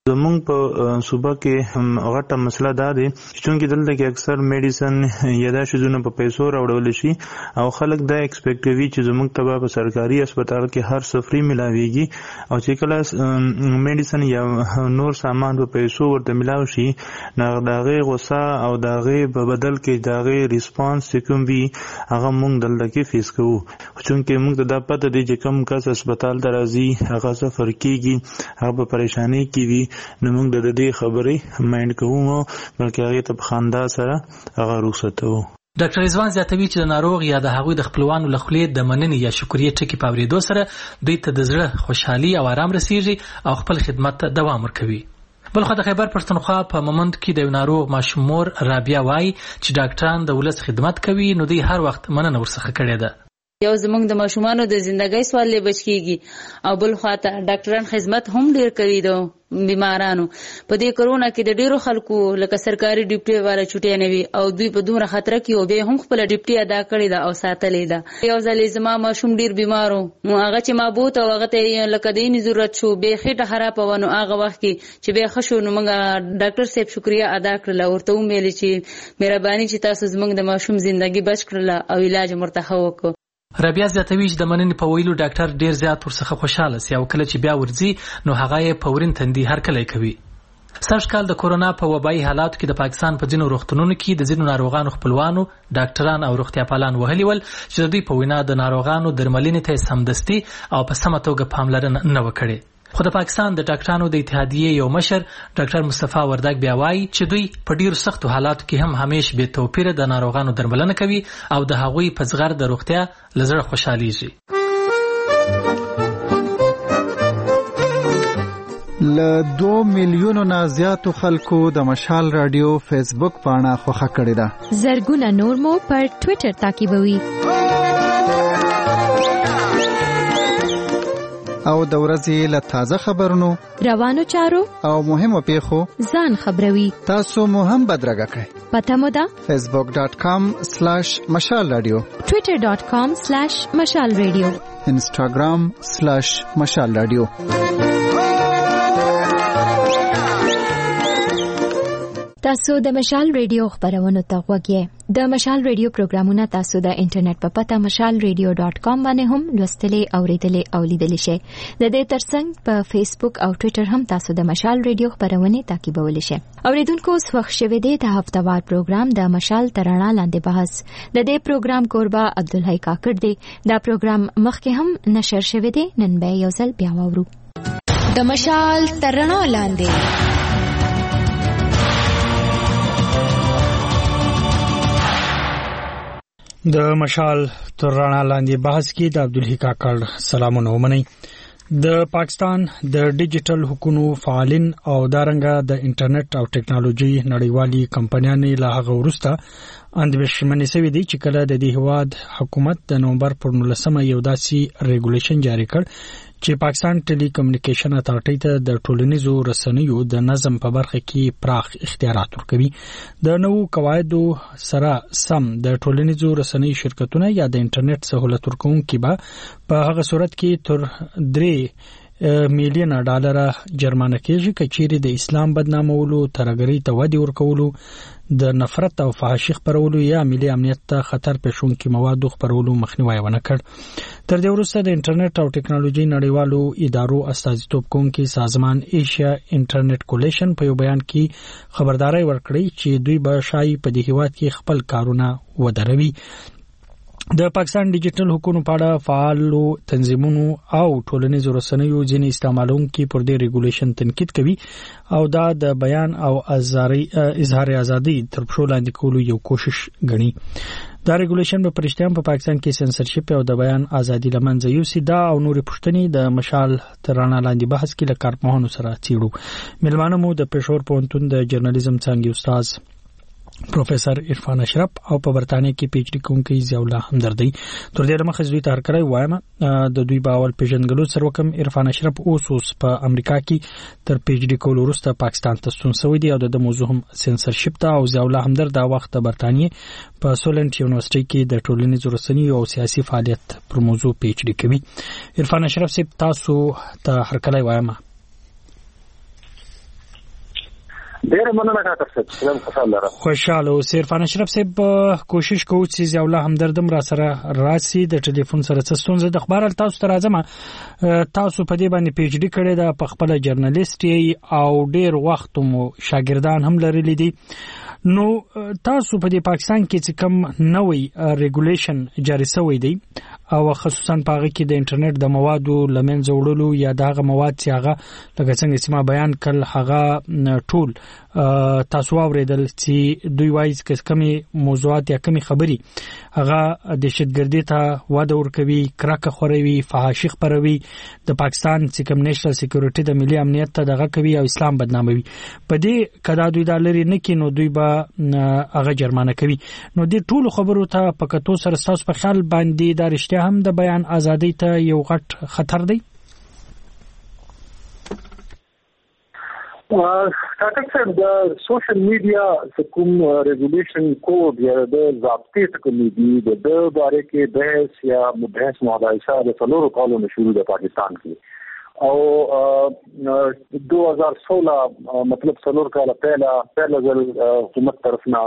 S3: زمونږ په صوبه کې غټه مسله دا دی چې دلته کې اکثر میډیسن یا دا شیزونه په پیسو راوړل شي او خلک دا ایکسپیکټ کوي چې زمونږ ته په سرکاري هسپتال کې هر څه فری ملاويږي او چې کله میډیسن یا نور سامان په پیسو ورته ملاوي شي نو داغه غوسه او داغه په بدل کې داغه ریسپانس کوم وی هغه مونږ دلته کې فیس کوو چونکه مونږ ته دا پته دی چې کوم کس هسپتال ته راځي هغه سفر کیږي هغه په پریشانی کې وي نو موږ د دې خبرې مایند کوو بلکې هغه ته خندا سره هغه رخصتو.
S28: ډاکټر رضوان زیاتوي چې د ناروغ یا د هغوی د خپلوانو له خولې د مننې یا شکریې ټکي په اورېدو سره دوی ته د زړه خوشحالي او آرام رسیږي او خپل خدمت ته دوام ورکوي. بلخو د خیبر پښتونخوا په ممند کې د ناروغ ماشوم مور رابعه وایي چې ډاکټران د ولس خدمت کوي نو دوی هر وخت مننه ورڅخه کړې ده.
S4: یو زمونږ د ماشومانو د ژوندۍ سوال له بچ کیږي او بل خواته ډاکټران خدمت هم ډیر کوي د بیمارانو. په دې کرونا کې د ډیرو خلکو لکه سرکاري ډیوټي والا چټي نه وي او دوی په دومره خطر کې او به هم خپل ډیوټي ادا کړې ده او ساتلې ده. یو ځل زما ماشوم ډیر بیمارو نو هغه چې ما بوت او هغه ته لکه دیني ضرورت شو به خېټه خراب ونه هغه وخت کې چې به خشو نو موږ ډاکټر صاحب شکریا ادا کړل او ورته ویل چې مهرباني چې تاسو زموږ د ماشوم ژوندۍ بچ کړل او علاج مرتخه وکړو.
S28: رابعه زیاتوي چې د مننې په ویلو ډاکټر ډیر زیات ورڅخه خوشاله سي او کله چې بیا ورځي نو هغه یې فورین تندي هر کله کوي. سږ کال د کورونا په وبایي حالاتو کې د پاکستان په ځینو روغتونونو کې د ځینو ناروغانو خپلوانو ډاکټران او روغتیا پالان وهلي ول چې د دوی په وینا د ناروغانو درملنې ته سمدستي او په سمه توګه پاملرنه نه وکړي. خو د پاکستان د ډاکټرانو د اتحادیې یو مشر ډاکټر مصطفی وردګ بیا وایي چې دوی په ډیرو سختو حالاتو کې هم همیش بې توپیره د ناروغانو درملنه کوي او د هغوی په زغر د روغتیا له زړه خوشحالیږي.
S9: له دو میلیونو نه زیاتو خلکو د مشال رادیو فیسبوک پاڼه خوښه کړې ده.
S1: زرګونه نور مو پر ټوئیټر تعقیبوي
S9: او د ورځې له تازه خبرونو
S1: روانو چارو
S9: او مهمو پیښو
S1: ځان خبروي.
S9: تاسو مو هم بدرګه کړئ.
S1: پته مو ده
S9: facebook dot com slash mashal radio
S1: twitter dot com slash mashal radio
S9: instagram slash mashal radio.
S1: تاسو د مشال ریډیو خبرونه ته غوږی. د مشال ریډیو پروګرامونه تاسو د انټرنیټ په پته mashal radio dot com باندې هم لوستلې اوریدلې او لیدلې شئ. د دې ترڅنګ په فیسبوک او ټوئیټر هم تاسو د مشال ریډیو خبرونه تعقیبولی شئ. اوریدونکو وخت شوه دی د هفتهوار پروګرام د مشال ترانه لاندې بحث. د دې پروګرام کوربه عبدالحی کاکړ دی. دا پروګرام مخکې هم نشر شوه دی نن به یو ځل بیا وورو. د مشال ترانه لاندې
S19: د مشال ترانه لاندې بحث کې د عبدالحی کاکړ سلامونه ومنئ. د پاکستان د ډیجیټل حکومت فعالین او دارنګه د انټرنیټ او ټکنالوژي نړیوالي کمپنیانې له هغه وروسته اندېښمنې شوې دي چې کله د دې هواد حکومت د نومبر پر نولسمه یو داسې ریګولیشن جاری کړ چې پاکستان ټیلی کمیونیکیشن اتارټي ته د ټولنیزو رسنیو د نظم په برخه کې پراخ اختیارات ورکوي. د نوو قواعدو سره سم د ټولنیزو رسنیو شرکتونه یا د انټرنیټ سہولت ورکوونکي به په هغه صورت کې تر درې میلیونه ډالر جرمانه کیږي کچېری د اسلام بدنامولو، ترهګرۍ ته ودې ورکولو، د نفرت او فحاشي خپرولو یا ملي امنیت ته خطر پېښونکي موادو خپرولو مخنیوي ونه کړ. تر دې وروسته د انټرنیټ او ټکنالوژي نړیوالو ادارو استازیتوب کوونکي سازمان ایشیا انټرنیټ کولیشن په یو بیان کې خبرداري ورکړې چې دوی به شایي په دې هیواد کې خپل کارونه ودروي. د پاکستان ډیجیټل حکومت په اړه فعالو تنظیمونو او ټولنیزو رسنیو ځینې استعمالونکي پر دې ریګولیشن تنقید کوي او دا د بیان او اظهار ازادي تر پښو لاندې کولو یو کوشش ګڼي. دا ریګولیشن په پرشتيان په پاکستان کې سنسرشپ او د بیان ازادي لمنځه یوسي. دا او نورې پښتنې د مشال ترانه لاندې بحث کې له کارپوهانو سره څېړو. ملمانه مو د پېښور پوهنتون د جرنالیزم څانګې استاد پروفیسر عرفان اشرف او په برتانیې کې پی ایچ ډي کوونکی ضیاء الله همدردی. تر دې مخکې دوی ته هرکړی وایم د دوی باول پیژنګلو سره وکم. عرفان اشرف اوس اوس په امریکا کې تر پی ایچ ډي کولو وروسته پاکستان ته ستون شوی دی او د موضوع هم سنسرشپ ته او ضیاء الله همدرد دا وخت د برتانیې په سولنټ یونیورسيټي کې د ټولنیزو رسنیو او سیاسي فعالیت پر موضوع پی ایچ ډي کوي. عرفان اشرف صاحب تاسو ته هرکړی وایم.
S5: ډېر مننه کاکر صاحب سلام خوشاله
S19: خوشاله اوسئ. عرفان اشرف صاحب کوشش کوو چې ضیاء الله همدردم را سره راسي د ټلیفون سره څه ستونزه د خبر تاسو ته راځم. تاسو په دې باندې پی ایچ ډي کړی دا په خپل جرنالیست او ډېر وخت مو شاګردان هم لرلي دي. نو تاسو په دې پاکستان کې چې کوم نوې ریګولیشن جاری شوی دی او خصوصا په هغه کې د انټرنیټ د موادو لمنځه وړلو یا دغه مواد چې هغه لکه څنګه چې ما بیان کړل هغه ټول تاسو اوریدل چې دوی وایي چې کومي موضوعات یا کومي خبري هغه دهشتګردي ته واده ورکوي، کرکه خوروي، فحاشي خپروي، د پاکستان چې کوم نېشنل سکیورټي د ملي امنیت ته دغه کوي او اسلام بدناموي. په دې کدا دوی د لری نه کینو دوی به هغه جرمانه کوي. نو دې ټول خبرو ته پکتو سره تاسو په خیال باندې د رښتیا هم د بیان ازادي ته یو غټ خطر دی؟
S5: کاکر صاحب د سوشل میډیا کوم ریګولیشن کوډ یا د ضابطې کومې دي د د باره کې بحث یا مبحث مباحثه د څلورو کالونو شروع د پاکستان کې او دو هزار سولہ مطلب څلور کاله پہلا پہلا ځل حکومت طرفنا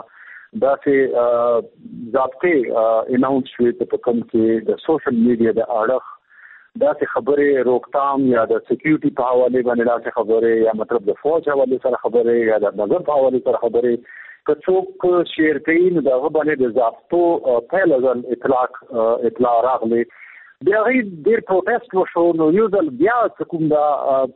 S5: داسې ضابطې اناونس شوې په کوم کې د سوشل میډیا د اړخ داسې خبرې روکتام یا د سکیورټي په حواله باندې داسې خبرې یا مطلب د فوج حواله سره خبرې یا د نظر په حواله سره خبرې که څوک شیر کوي نو دغه باندې د ضابطو پهل ځل اطلاق اطلاع راغلی. بیا غي ډېر پروتست وشو نو یو ځل بیا کوم دا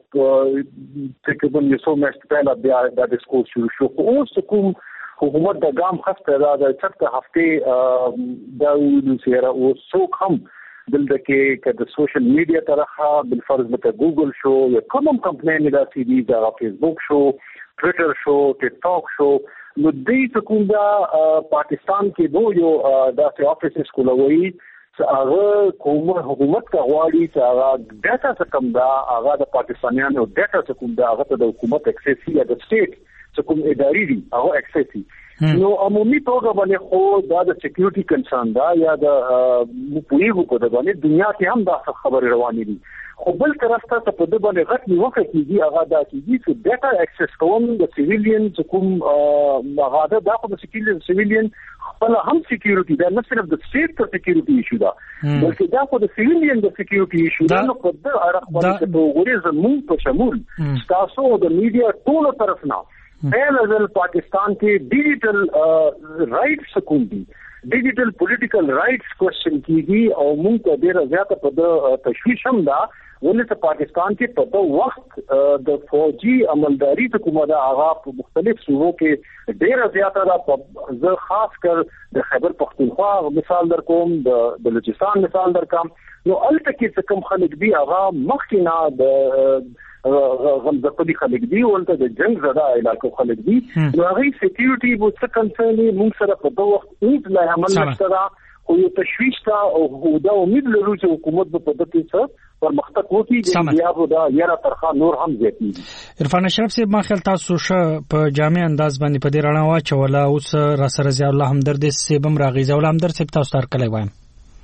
S5: تقریبا یو څو میاشتې پهله بیا دا ډسکورس شروع شو. اوس کوم حکومت د ګام خسته دا د چټه هفته دا ویلو سره او څوک هم دلته کې که د سوشل میډیا طرفه بالفرض لکه ګوګل شو یا کوم کمپنۍ دا سی دی دا فیسبوک شو، ټویټر شو، ټیک ټاک شو، نو دې کوم دا پاکستان کې دو یو داسې افیسز کولوي هغه کوم حکومت کا غواړي چې هغه ډاټا څخه کم دا هغه د پاکستانیانو ډاټا څخه کوم دا هغه د حکومت اکسس یا د سټیټ څخه کوم اداري دي هغه اکسس نو عمومي توګه باندې خو دا د سکیورټي کنسرن دا یا د مپویغو په د باندې دنیا کې هم دا خبرې روانې دي. خو بل طرف ته په د باندې غټ نیوکه کیږي هغه دا کیږي چې ډاټا اکسس کوم د سیویلین کوم هغه دا د سکیورټي سیویلین خپل هم سکیورټي دا نه صرف د سټیټ ته سکیورټي ایشو دا بلکې دا خو د سیویلین د سکیورټي ایشو دا نو په د اړه باندې په وګورئ زموږ په شمول تاسو د میډیا ټول طرف نه پہلا ځل پاکستان کې ډیجیټل رائټس کوم دي، ډیجیټل پولیټیکل رائټس کوېسچن کیږي او موږ ته ډیره زیاته په د تشویش هم ده ولې ته پاکستان کې په د وخت د فوجي عملداري ته کومه ده هغه په مختلف صوبو کې ډیره زیاته ده. زه خاص کر د خیبر پختونخوا مثال در کوم، د بلوچستان مثال در کوم. نو الته کې کوم خلک دي هغه مخکې نه د غمزقلی خلق دی ولته د جنگ زده علاقو خلق دی نو هغه سکیورټي بو څه کنسرن موږ سره په دوه وخت هیڅ لا عمل نشته او یو تشویش تا او دا امید لرو چې حکومت په پدې سره پرمختګ وکړي بیا به دا یاره ترخه نور هم زیاتېږي.
S19: عرفان اشرف صاحب ما خیال تاسو شه په جامع انداز باندې په دې رڼا واچوله اوس را سره ضیاء الله همدرد صاحب هم راغی. ضیاء الله همدرد صاحب تاسو تر کله وایم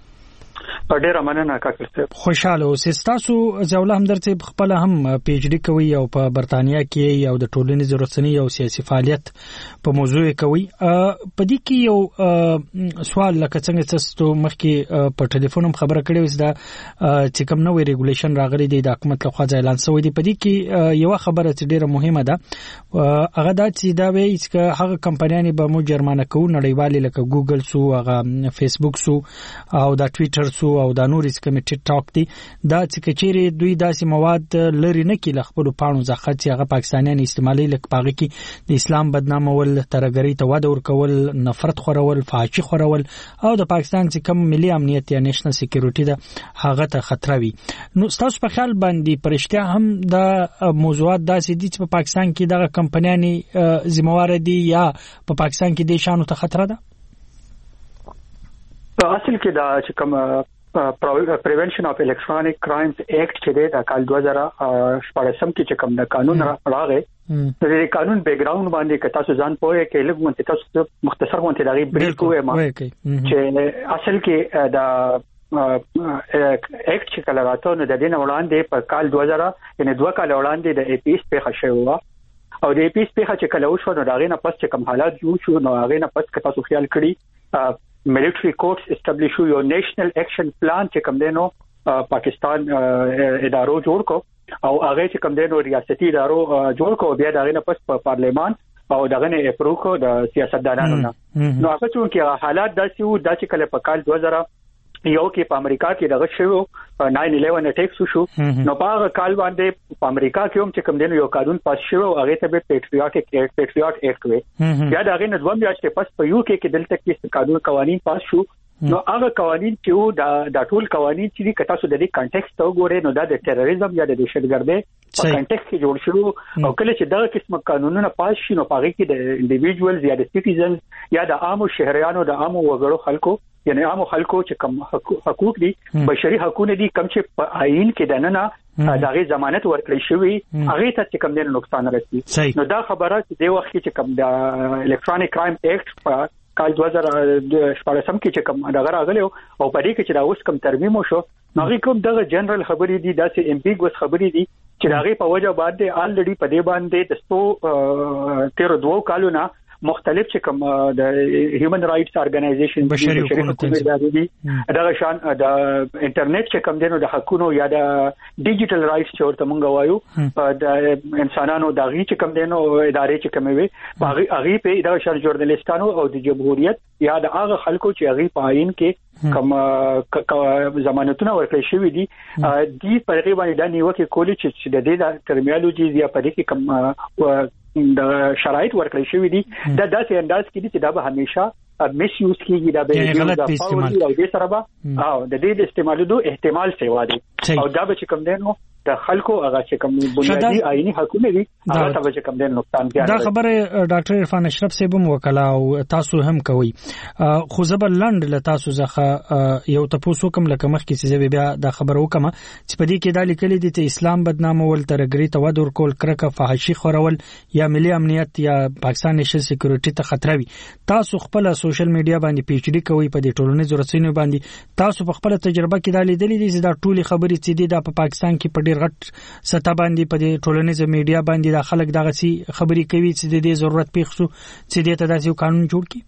S5: ډېر مننه کاکر صاحب.
S19: خوشاله اوسئ. تاسو ضیاء الله همدرد صاحب خپل هم پی ایچ ډي کوي او په برتانیا کې یو د ټولنیز رسنۍ او سیاسي فعالیت په موضوع کوي. په دې کې یو سوال لکه څنګه چې مخکې په ټلیفون هم خبره کړې وې دا چې کوم نوې ریګولیشن راغلي دی د حکومت لخوا اعلان شوی دی. په دې کې یو خبره چې ډیره مهمه ده هغه دا چې دا وایي چې هغه کمپنیانې به مو جرمانه کوو نړیوالې لکه ګوګل سو، هغه فیسبوک سو او دا ټویټر سو او دا نور اسکم ټیک ټاک دی دا چې کچېری دوی داسې مواد لري نه کې لخپل پانو ځخه چې هغه پاکستانیان استعمالي لکه پاغه کې د اسلام بدنامول، ترګری ته واده ورکول، نفرت خورول، فحاشي خورول او د پاکستان چې کوم ملي امنیت یا نېشنل سکیورټي ده هغه ته خطر وي. نو تاسو په خیال باندې پرشتیا هم د موضوعات داسې دي چې په پاکستان کې دغه کمپنیانې ذمہوار دي یا په پاکستان کې د شانو ته خطر ده؟
S5: اصل کې دا چې کوم پریونشن اف الکترونیک کرایمز ایکټ چې دی د کال دوه زره شپږم کې چې کوم د قانون راغی د دې قانون بیک ګراوند باندې که تاسو ځان پوهه کې لږ مونږ تاسو مختصر مونږ دغه بریف کوه ما چې اصل کې دا ایکټ چې کله راته نو د دې نه وړاندې په کال دوه زره یعنی دوه کال وړاندې د ای پی ایس په خښه و
S6: او د پیس په چې کله وشو نو دا غینه پس چې کوم حالات جوړ شو نو غینه پس که تاسو خیال کړی ملټری کورټس اسټابلیش یو نېشنل اکشن پلان چې کوم دینو پاکستان ادارو جوړ کو او هغه چې کوم دینو ریاستي ادارو جوړ کو بیا دا غینه پس په پارلیمان او دغه نه اپروو کو د سیاستدانانو نه نو هغه چې حالات داسې وو د چې کله په کال دوه زره یو کې په امریکا کې دغه شوو ناین الیون اٹیکس شو نو په هغه کال باندې په امریکا کې هم چې کوم دین یو قانون پاس شو هغه ته به پیټریوټ اکټ پیټریوټ اکټ وي یا دغه نه دوه بیا چې پس په یو کې کې دلته کې قانون قوانين پاس شو نو هغه قوانين چې دا د ټول قوانين چې کتا سو د دې کانټیکست ته وګورئ نو دا د ټیرریزم یا د دهشتګردۍ په کانټیکست کې جوړ شو او کله چې دغه قسم قانونونه پاس شي نو هغه کې د انډیویډوالز یا د سټیزنز یا د عامو شهريانو د عامو وګړو خلکو یعنی عامو خلکو چې کوم حقوق دي بشري حقوق دي کوم چې په آئین کې دننه دغه ضمانت ورکړی شوی هغه ته چې کوم دین نقصان رسي نو دا خبره چې د وخت چې کوم د الکترونیک کرایم اکټ په کال دوه زره شپږم کې چې کوم دغه راغلی او په دې کې چې دا اوس کوم ترمیم وشو نو هغه کوم دغه جنرال خبرې دي داسې امبیګوس خبرې دي چې هغه په وجه باندې الریډي په دې باندې د ستو تیر دوه کالونه مختلف چې کوم د هیومن رائټس ارګنایزیشن
S19: بشري حقوق
S6: دي دا شان د انټرنیټ چې کوم دینو د حقوقو یا د ډیجیټل رائټس چې ورته مونږ وایو د انسانانو د غي چې کوم دینو ادارې چې کوم وي هغه هغه په دا شان ژورنالیستانو او د جمهوریت یا د هغه خلکو چې هغه په آئین کې کوم ضمانتونه ورکړي شوی دي د پرغه باندې د نیوکه کولی چې د دې ټرمینالوژي یا په دې کې کوم د شرایط ورکړي شوی دي دا داسې انداز کې دي چې دا به همیشه میس یوز کیږي دا به
S19: غلط استعمال
S6: او دې سره به او د دې استعمالولو احتمال سیوا دي او دا به چې کوم دینو د خلکو هغه چې کوم بنیادی آئینی حقوق دي هغه ته چې کوم دین نقصان کوي
S19: دا خبره ډاکټر عرفان اشرف صاحب هم وکلا او تاسو هم کوي خو زبر لند له تاسو ځخه یو تاسو کوم لکه مخ کې چې بیا دا خبره وکم چې په دې کې د لیکلي دي چې اسلام بدنامول ترګری ته ودور کول کرکه فحاشي خورول یا ملي امنیت یا پاکستان نېشنل سکیورټي ته خطر وي تاسو خپل سوشل میډیا باندې پی ایچ ډی کوي په دې ټولنیزو رسنیو باندې تاسو په خپل تجربه کې دا لیدلې دي چې دا ټولي خبرې چې دي د پاکستان کې په غټ ستا باندې په دې ټولنیزو میډیا باندې د خلک دغه سي خبري کوي چې د دې ضرورت پیښو چې د ته داسې قانون جوړ کی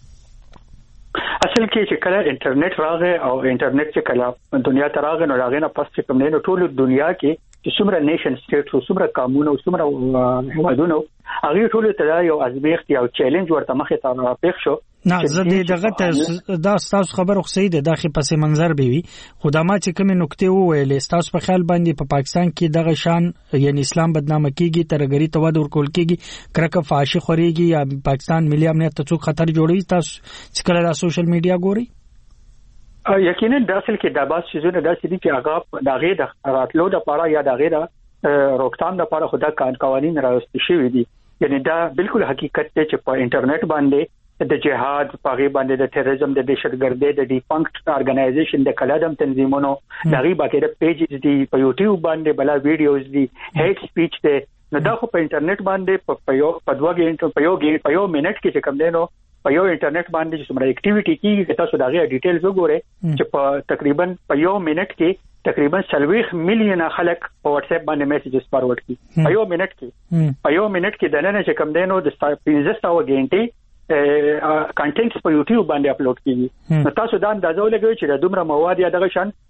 S6: اصل کې چې کله انټرنیټ راغی او انټرنیټ چې کله دنیا ته راغی نو راغی نه پس چې کوم نه ټول دنیا کې چې څومره نیشن سټیټ او څومره قانون او څومره هیوادونه هغه ټول ته یو ازمیخت یا چیلنج ورته مخه ته راپېښ شو
S19: نه زه دې دغه ته دا تاسو خبره خو صحیح ده د خې پس منظر به وي خدامه چې کوم نقطې وویلې تاسو په خیال باندې په پا پاکستان کې دغه شان یعنی اسلام بدنامه کیږي ترګری ته ود ورکول کیږي کرکه فحاشي خوريږي یا پاکستان ملي امنیت ته څوک خطر جوړوي تاسو چې کله د سوشل میډیا ګوري
S6: یقینا د اصل کې د باز شیزونه داسې دي چې هغه د غیر د راتلو د پاره یا د غیر روکتام د پاره خدا قوانين راوستي شوی دي یعنی دا بالکل حقیقت دی چې په انټرنیټ باندې د جهاد په غي باندې د ټیرریزم د دهشتګردۍ د ډیفنکټ ارګنایزیشن د کلادم تنظیمونو د غي باندې پیجز دي په یوټیوب باندې بلا ویډیوز دي هیټ سپیچ دی نو دا خو په انټرنیټ باندې په یو په دوه غنټو په یو غنټو په یو منټ کې چې کوم دی نو په یو انټرنیټ باندې چې څومره اکټیویټي کیږي تاسو دا غي ډیټیلز وګورئ چې په تقریبا په یو منټ کې تقریبا ثلاث میلیونه خلک په واتس اپ باندې میسجز فارورډ کړي په یو منټ کې په یو منټ کې د نن چې کوم دی نو د پنځه سوه غنټې کانټینټس په یوټیوب باندې اپلوډ کیږي نو تاسو دا اندازه ولګوئ چې د دومره مواد یا دغه شان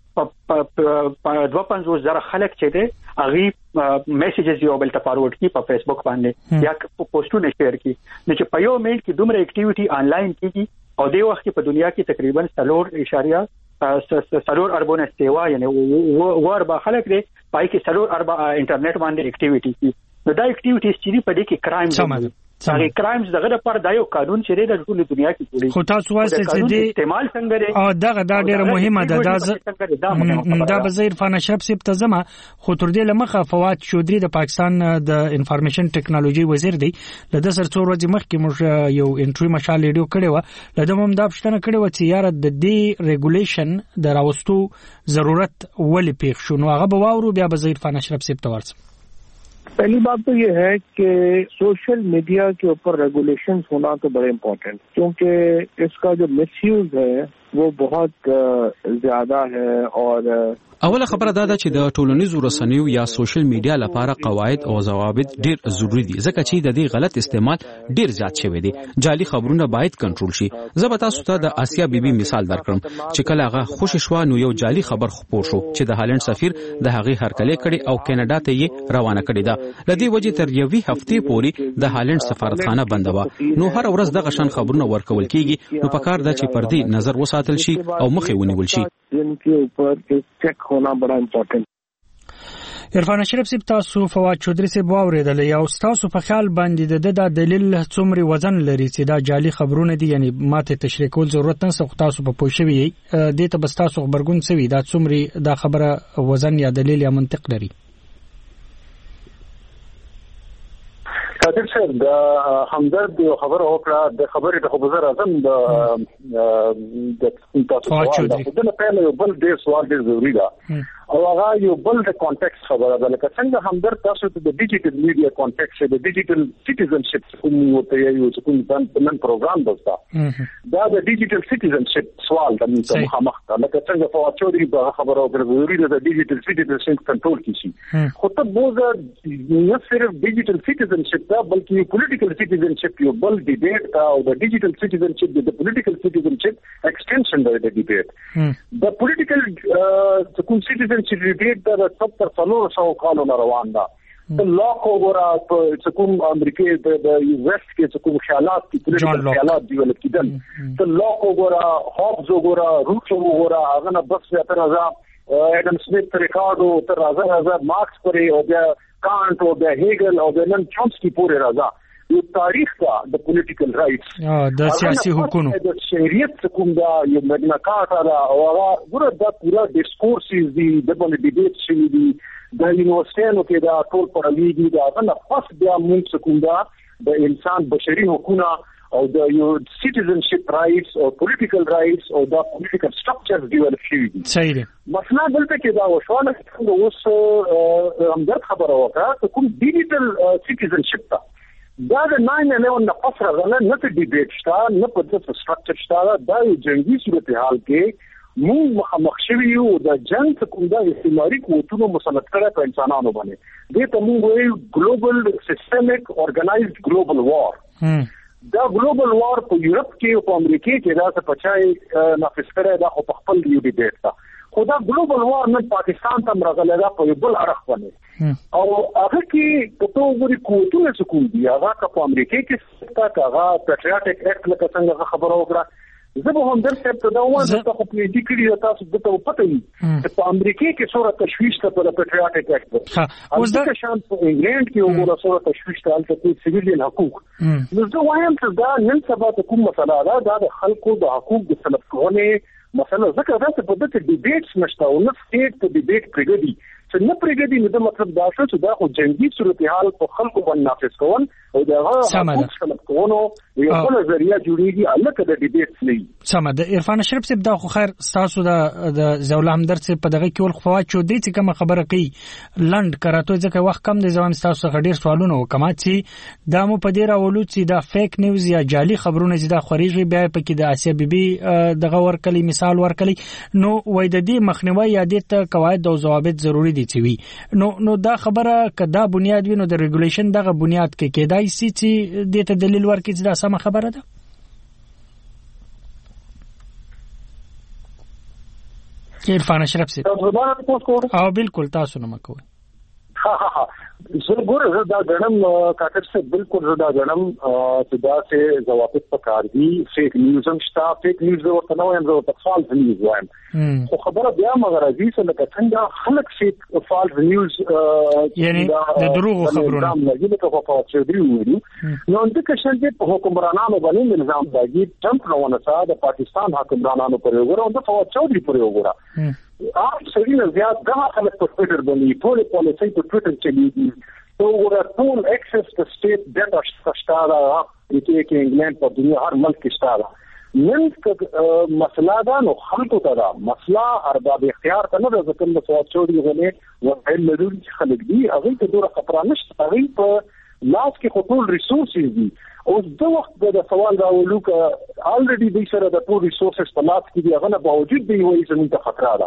S6: په دوه پنځوس زره خلک چې دي هغه میسجز یو بل ته فارورډ کی په فیسبوک باندې یا پوسټونه شیر کی نو چې په یو منټ کې دومره اکټیویټي آنلاین کیږي او د وخت په دنیا کې تقریبا څلور اشاریه څلور اربونه سیوا یعنی ور به خلک دي پای کې څلور اربه انټرنیټ باندې اکټیویټي کی نو دا اکټیویټیز چې په دې کې کرایم دي هغه کرایمز دغه لپاره د یو قانون چې د ټول دنیا کې جوړي
S19: خو تاسو واسطه چې دې
S6: استعمال څنګه لري
S19: او دغه دا ډیره مهمه ده دا دا بزیر فن اشرف سیب ته زما خو تر دې لمخه فواد چودري د پاکستان د انفارمیشن ټیکنالوژي وزیر دی لده سر څو ورځې مخکې موږ یو انټرویو مشال ویډیو کړی و لده هم دا پښتنه کړی و چې یار د دې ریګولیشن د راوستو ضرورت ولې پیښ شو نو هغه به واورو بیا بزیر فن اشرف سیب ته ورسم
S7: पहली बात तो ये है कि social media के ऊपर रेगुलेशंस होना तो बड़े इम्पोर्टेंट क्योंकि इसका जो मिसयूज है वो बहुत ज्यादा है और
S8: اوله خبره دا ده چې د ټولنیزو رسنیو یا سوشل میډیا لپاره قواعد او ضوابط ډیر ضروری دي ځکه چې د دې غلط استعمال ډیر زیات شوی دی. جعلي خبرونه باید کنټرول شي. زه به تاسو ته د آسیا بیبي مثال درکړم چې کله هغه خوشی شو نو یو جعلي خبر خپور شو چې د هالند سفیر د هغې هرکلی کړي او کینیډا ته یې روانه کړې ده. لدې وجې تر یوې هفتې پورې د هالند سفارتخانه بنده وه. نو هر ورځ دغه شان خبرونه ورکول کیږي نو پکار ده چې پر دې نظر وساتل شي او مخې ونیول شي.
S19: عرفان اشرف صاحب تاسو فواد چودري صاحب واوریدل یا تاسو په خیال باندې د د دلیل څومره وزن لري چې دا جعلي خبرونه دي یعنی ماته تشریح کول ضرورت نه څه تاسو په پوښوي دي ته بس تاسو خبرګون سوي دا څومره دا خبره وزن یا دلیل یا منطق لري؟
S5: قادر صاحب د همدرد یو خبره وکړه د خبرې د خبرزر اعظم د د تاسو د نه پیل یو بل ډیر سوال ډیر ضروری ده او هغه یو بل د کانټیکست خبره ده لکه څنګه همدرد تاسو ته د ډیجیټل میډیا کانټیکست د ډیجیټل سټیزنشپ کوم ته یو کوم نن پروګرام دوستا دا د ډیجیټل سټیزنشپ سوال د موږ مخامخ ته لکه څنګه فواد چودري په خبره وکړه ضروری ده د ډیجیټل سټیزنشپ کنټرول کیږي خو ته بوزه نه صرف ډیجیټل سټیزنشپ دا بلکې پولیټیکل سټیزنشپ یو بل ډیبیټ دا او د ډیجیټل سټیزنشپ د پولیټیکل سټیزنشپ ایکسټنشن دی د ډیبیټ د پولیټیکل کوم سټیزن چې ډیبیټ دا ستر څلور سو کالو روان ده د لاک وګورا په کوم امریکا د ویسټ کې چې کوم خیالات کې پولیټیکل خیالات ډیولپ کیدل د لاک وګورا هوبز وګورا روټ وګورا هغه نه بس تر راځه اډم سمیت ریکارډو تر راځه راځه مارکس پرې او بیا کانټ او بیا هیګل او بیا نن چومسکی پورې راځه یو تاریخ دا د پولیټیکل رائټس
S19: د سیاسي حقوقو
S5: د شریعت کوم دا یو مګنا کارتا دا او هغه ګوره دا پورا ډیسکورسز دی د باندې ډیبیټ شي دي د یونیورسيانو کې دا ټول پرلیږي دا نه پس بیا موږ کوم دا د انسان بشري حقوقو او د یو سټیزنشپ رائټس او پولیټیکل رائټس او دا پولیټیکل سټرکچرز ډیولپ شي دي.
S19: صحیح دی.
S5: مثلا دلته کې دا وشواله څنګه اوس همدرد خبره وکړه کوم ډیجیټل سټیزنشپ تا دا د ناین الیون نه پس راغله نه په ډیبیټ شته نه په د سټرکچر شته دا یو جنگي صورتحال کې موږ مخامخ شوي یو د جنگ کوم دا استعماري قوتونو مسلط کړه په انسانانو باندې دې ته موږ وایو ګلوبل سیستمیک اورګنایزډ ګلوبل وار. دا ګلوبل وار په یورپ کې او په امریکا کې دا څه پچای نافذ کړی دا خو په خپل یو ډیبیټ تا خو دا ګلوبل وار نه پاکستان ته راغلی دا په بل اړخ باندې او هغه کې په تو غوړي قوتونه څه کوم دي هغه په امریکا کې څه هغه پیټریاټک اکټ لکه څنګه خبره وکړه زه به هم درته په دا وایم چې خو په دې کې تاسو د ته پته وي چې په امریکا کې څوره تشویش ته په پیټریاټک اکټ اوس دا شان په انګلند کې وګوره څوره تشویش ته البته په سیویلین حقوق نو زه وایم چې دا نن سبا ته کوم مسله ده د خلکو د حقوق د سلب کولو مسله ځکه دا چې په دې ډیبیټس نشته او نه سټیټ ته ډیبیټ پرګدي چې نه پرګدي نو د مطلب دا شو چې دا خو جنگي صورتحال په خلکو باندې نافذ کول او دا هغه سلب کولو یو بل ذریعہ جوړیږي الکه د ډیبیټس نه
S19: سم ده. عرفان اشرف صاحب دا خو خیر تاسو د زول همدرد صاحب په دغه کې ول خو چې دې چې کوم خبره کوي لند کراته ځکه وخت کم دی ځوان تاسو غډیر سوالونه وکما چې دا مو په دې راولو چې دا فیک نیوز یا جعلي خبرونه چې دا خوريږي بیا په کې د آسیا بیبي دغه ورکلی مثال ورکلی نو وای د دې مخنیوي یا د قواعد او ضوابط ضروری دي چې وي نو نو دا خبره کدا بنیاد وینو د ریګولیشن دغه بنیاد کې کېدای سي چې د ته دلیل ورکړي چې دا سم خبره ده. عرفان اشرف صاحب او بالکل تاسو نه مکوئ.
S5: ها ها ها زه ګوره زه دا غنم کاکر څه بالکل زه دا غنم چې دا څه ضوابط پکار دي فیک نیوز هم شته فیک نیوز ورته نه وایم زه ورته فالس نیوز وایم خو خبره بیا مګر عزیز لکه څنګه خلک فیک فالس نیوز
S19: یعنی د دروغ خبرونه
S5: لګي ته په پاتې دی ویلو نو د کشن د حکمرانانو باندې نظام داږي ټرمپ روانه ساده د پاکستان حکمرانانو پر وګوره او د فواد چودري پر وګوره عام سړي زیات دا خلک په ټوئیټر باندې ټول پالیسي په ټوئیټر چلیږي تو ور ټول اکسس ټو سټیټ ډیټا شتاره چې کې انګلند په دنیا هر ملک کې شته نن مسله دا نو خلکو ته دا مسله ارباب اختیار ته نه ځکه د فواد چودري غلې وایي لري چې خلک دي هغه ته ډوره خطر نشته هغه په لاس کې ټول ریسورسز دي اوس د وخت د سوال راولو ک الریډي د سره د ټول ریسورسز په لاس کې دي هغه نه باوجود دی وایي زموږ ته خطر ده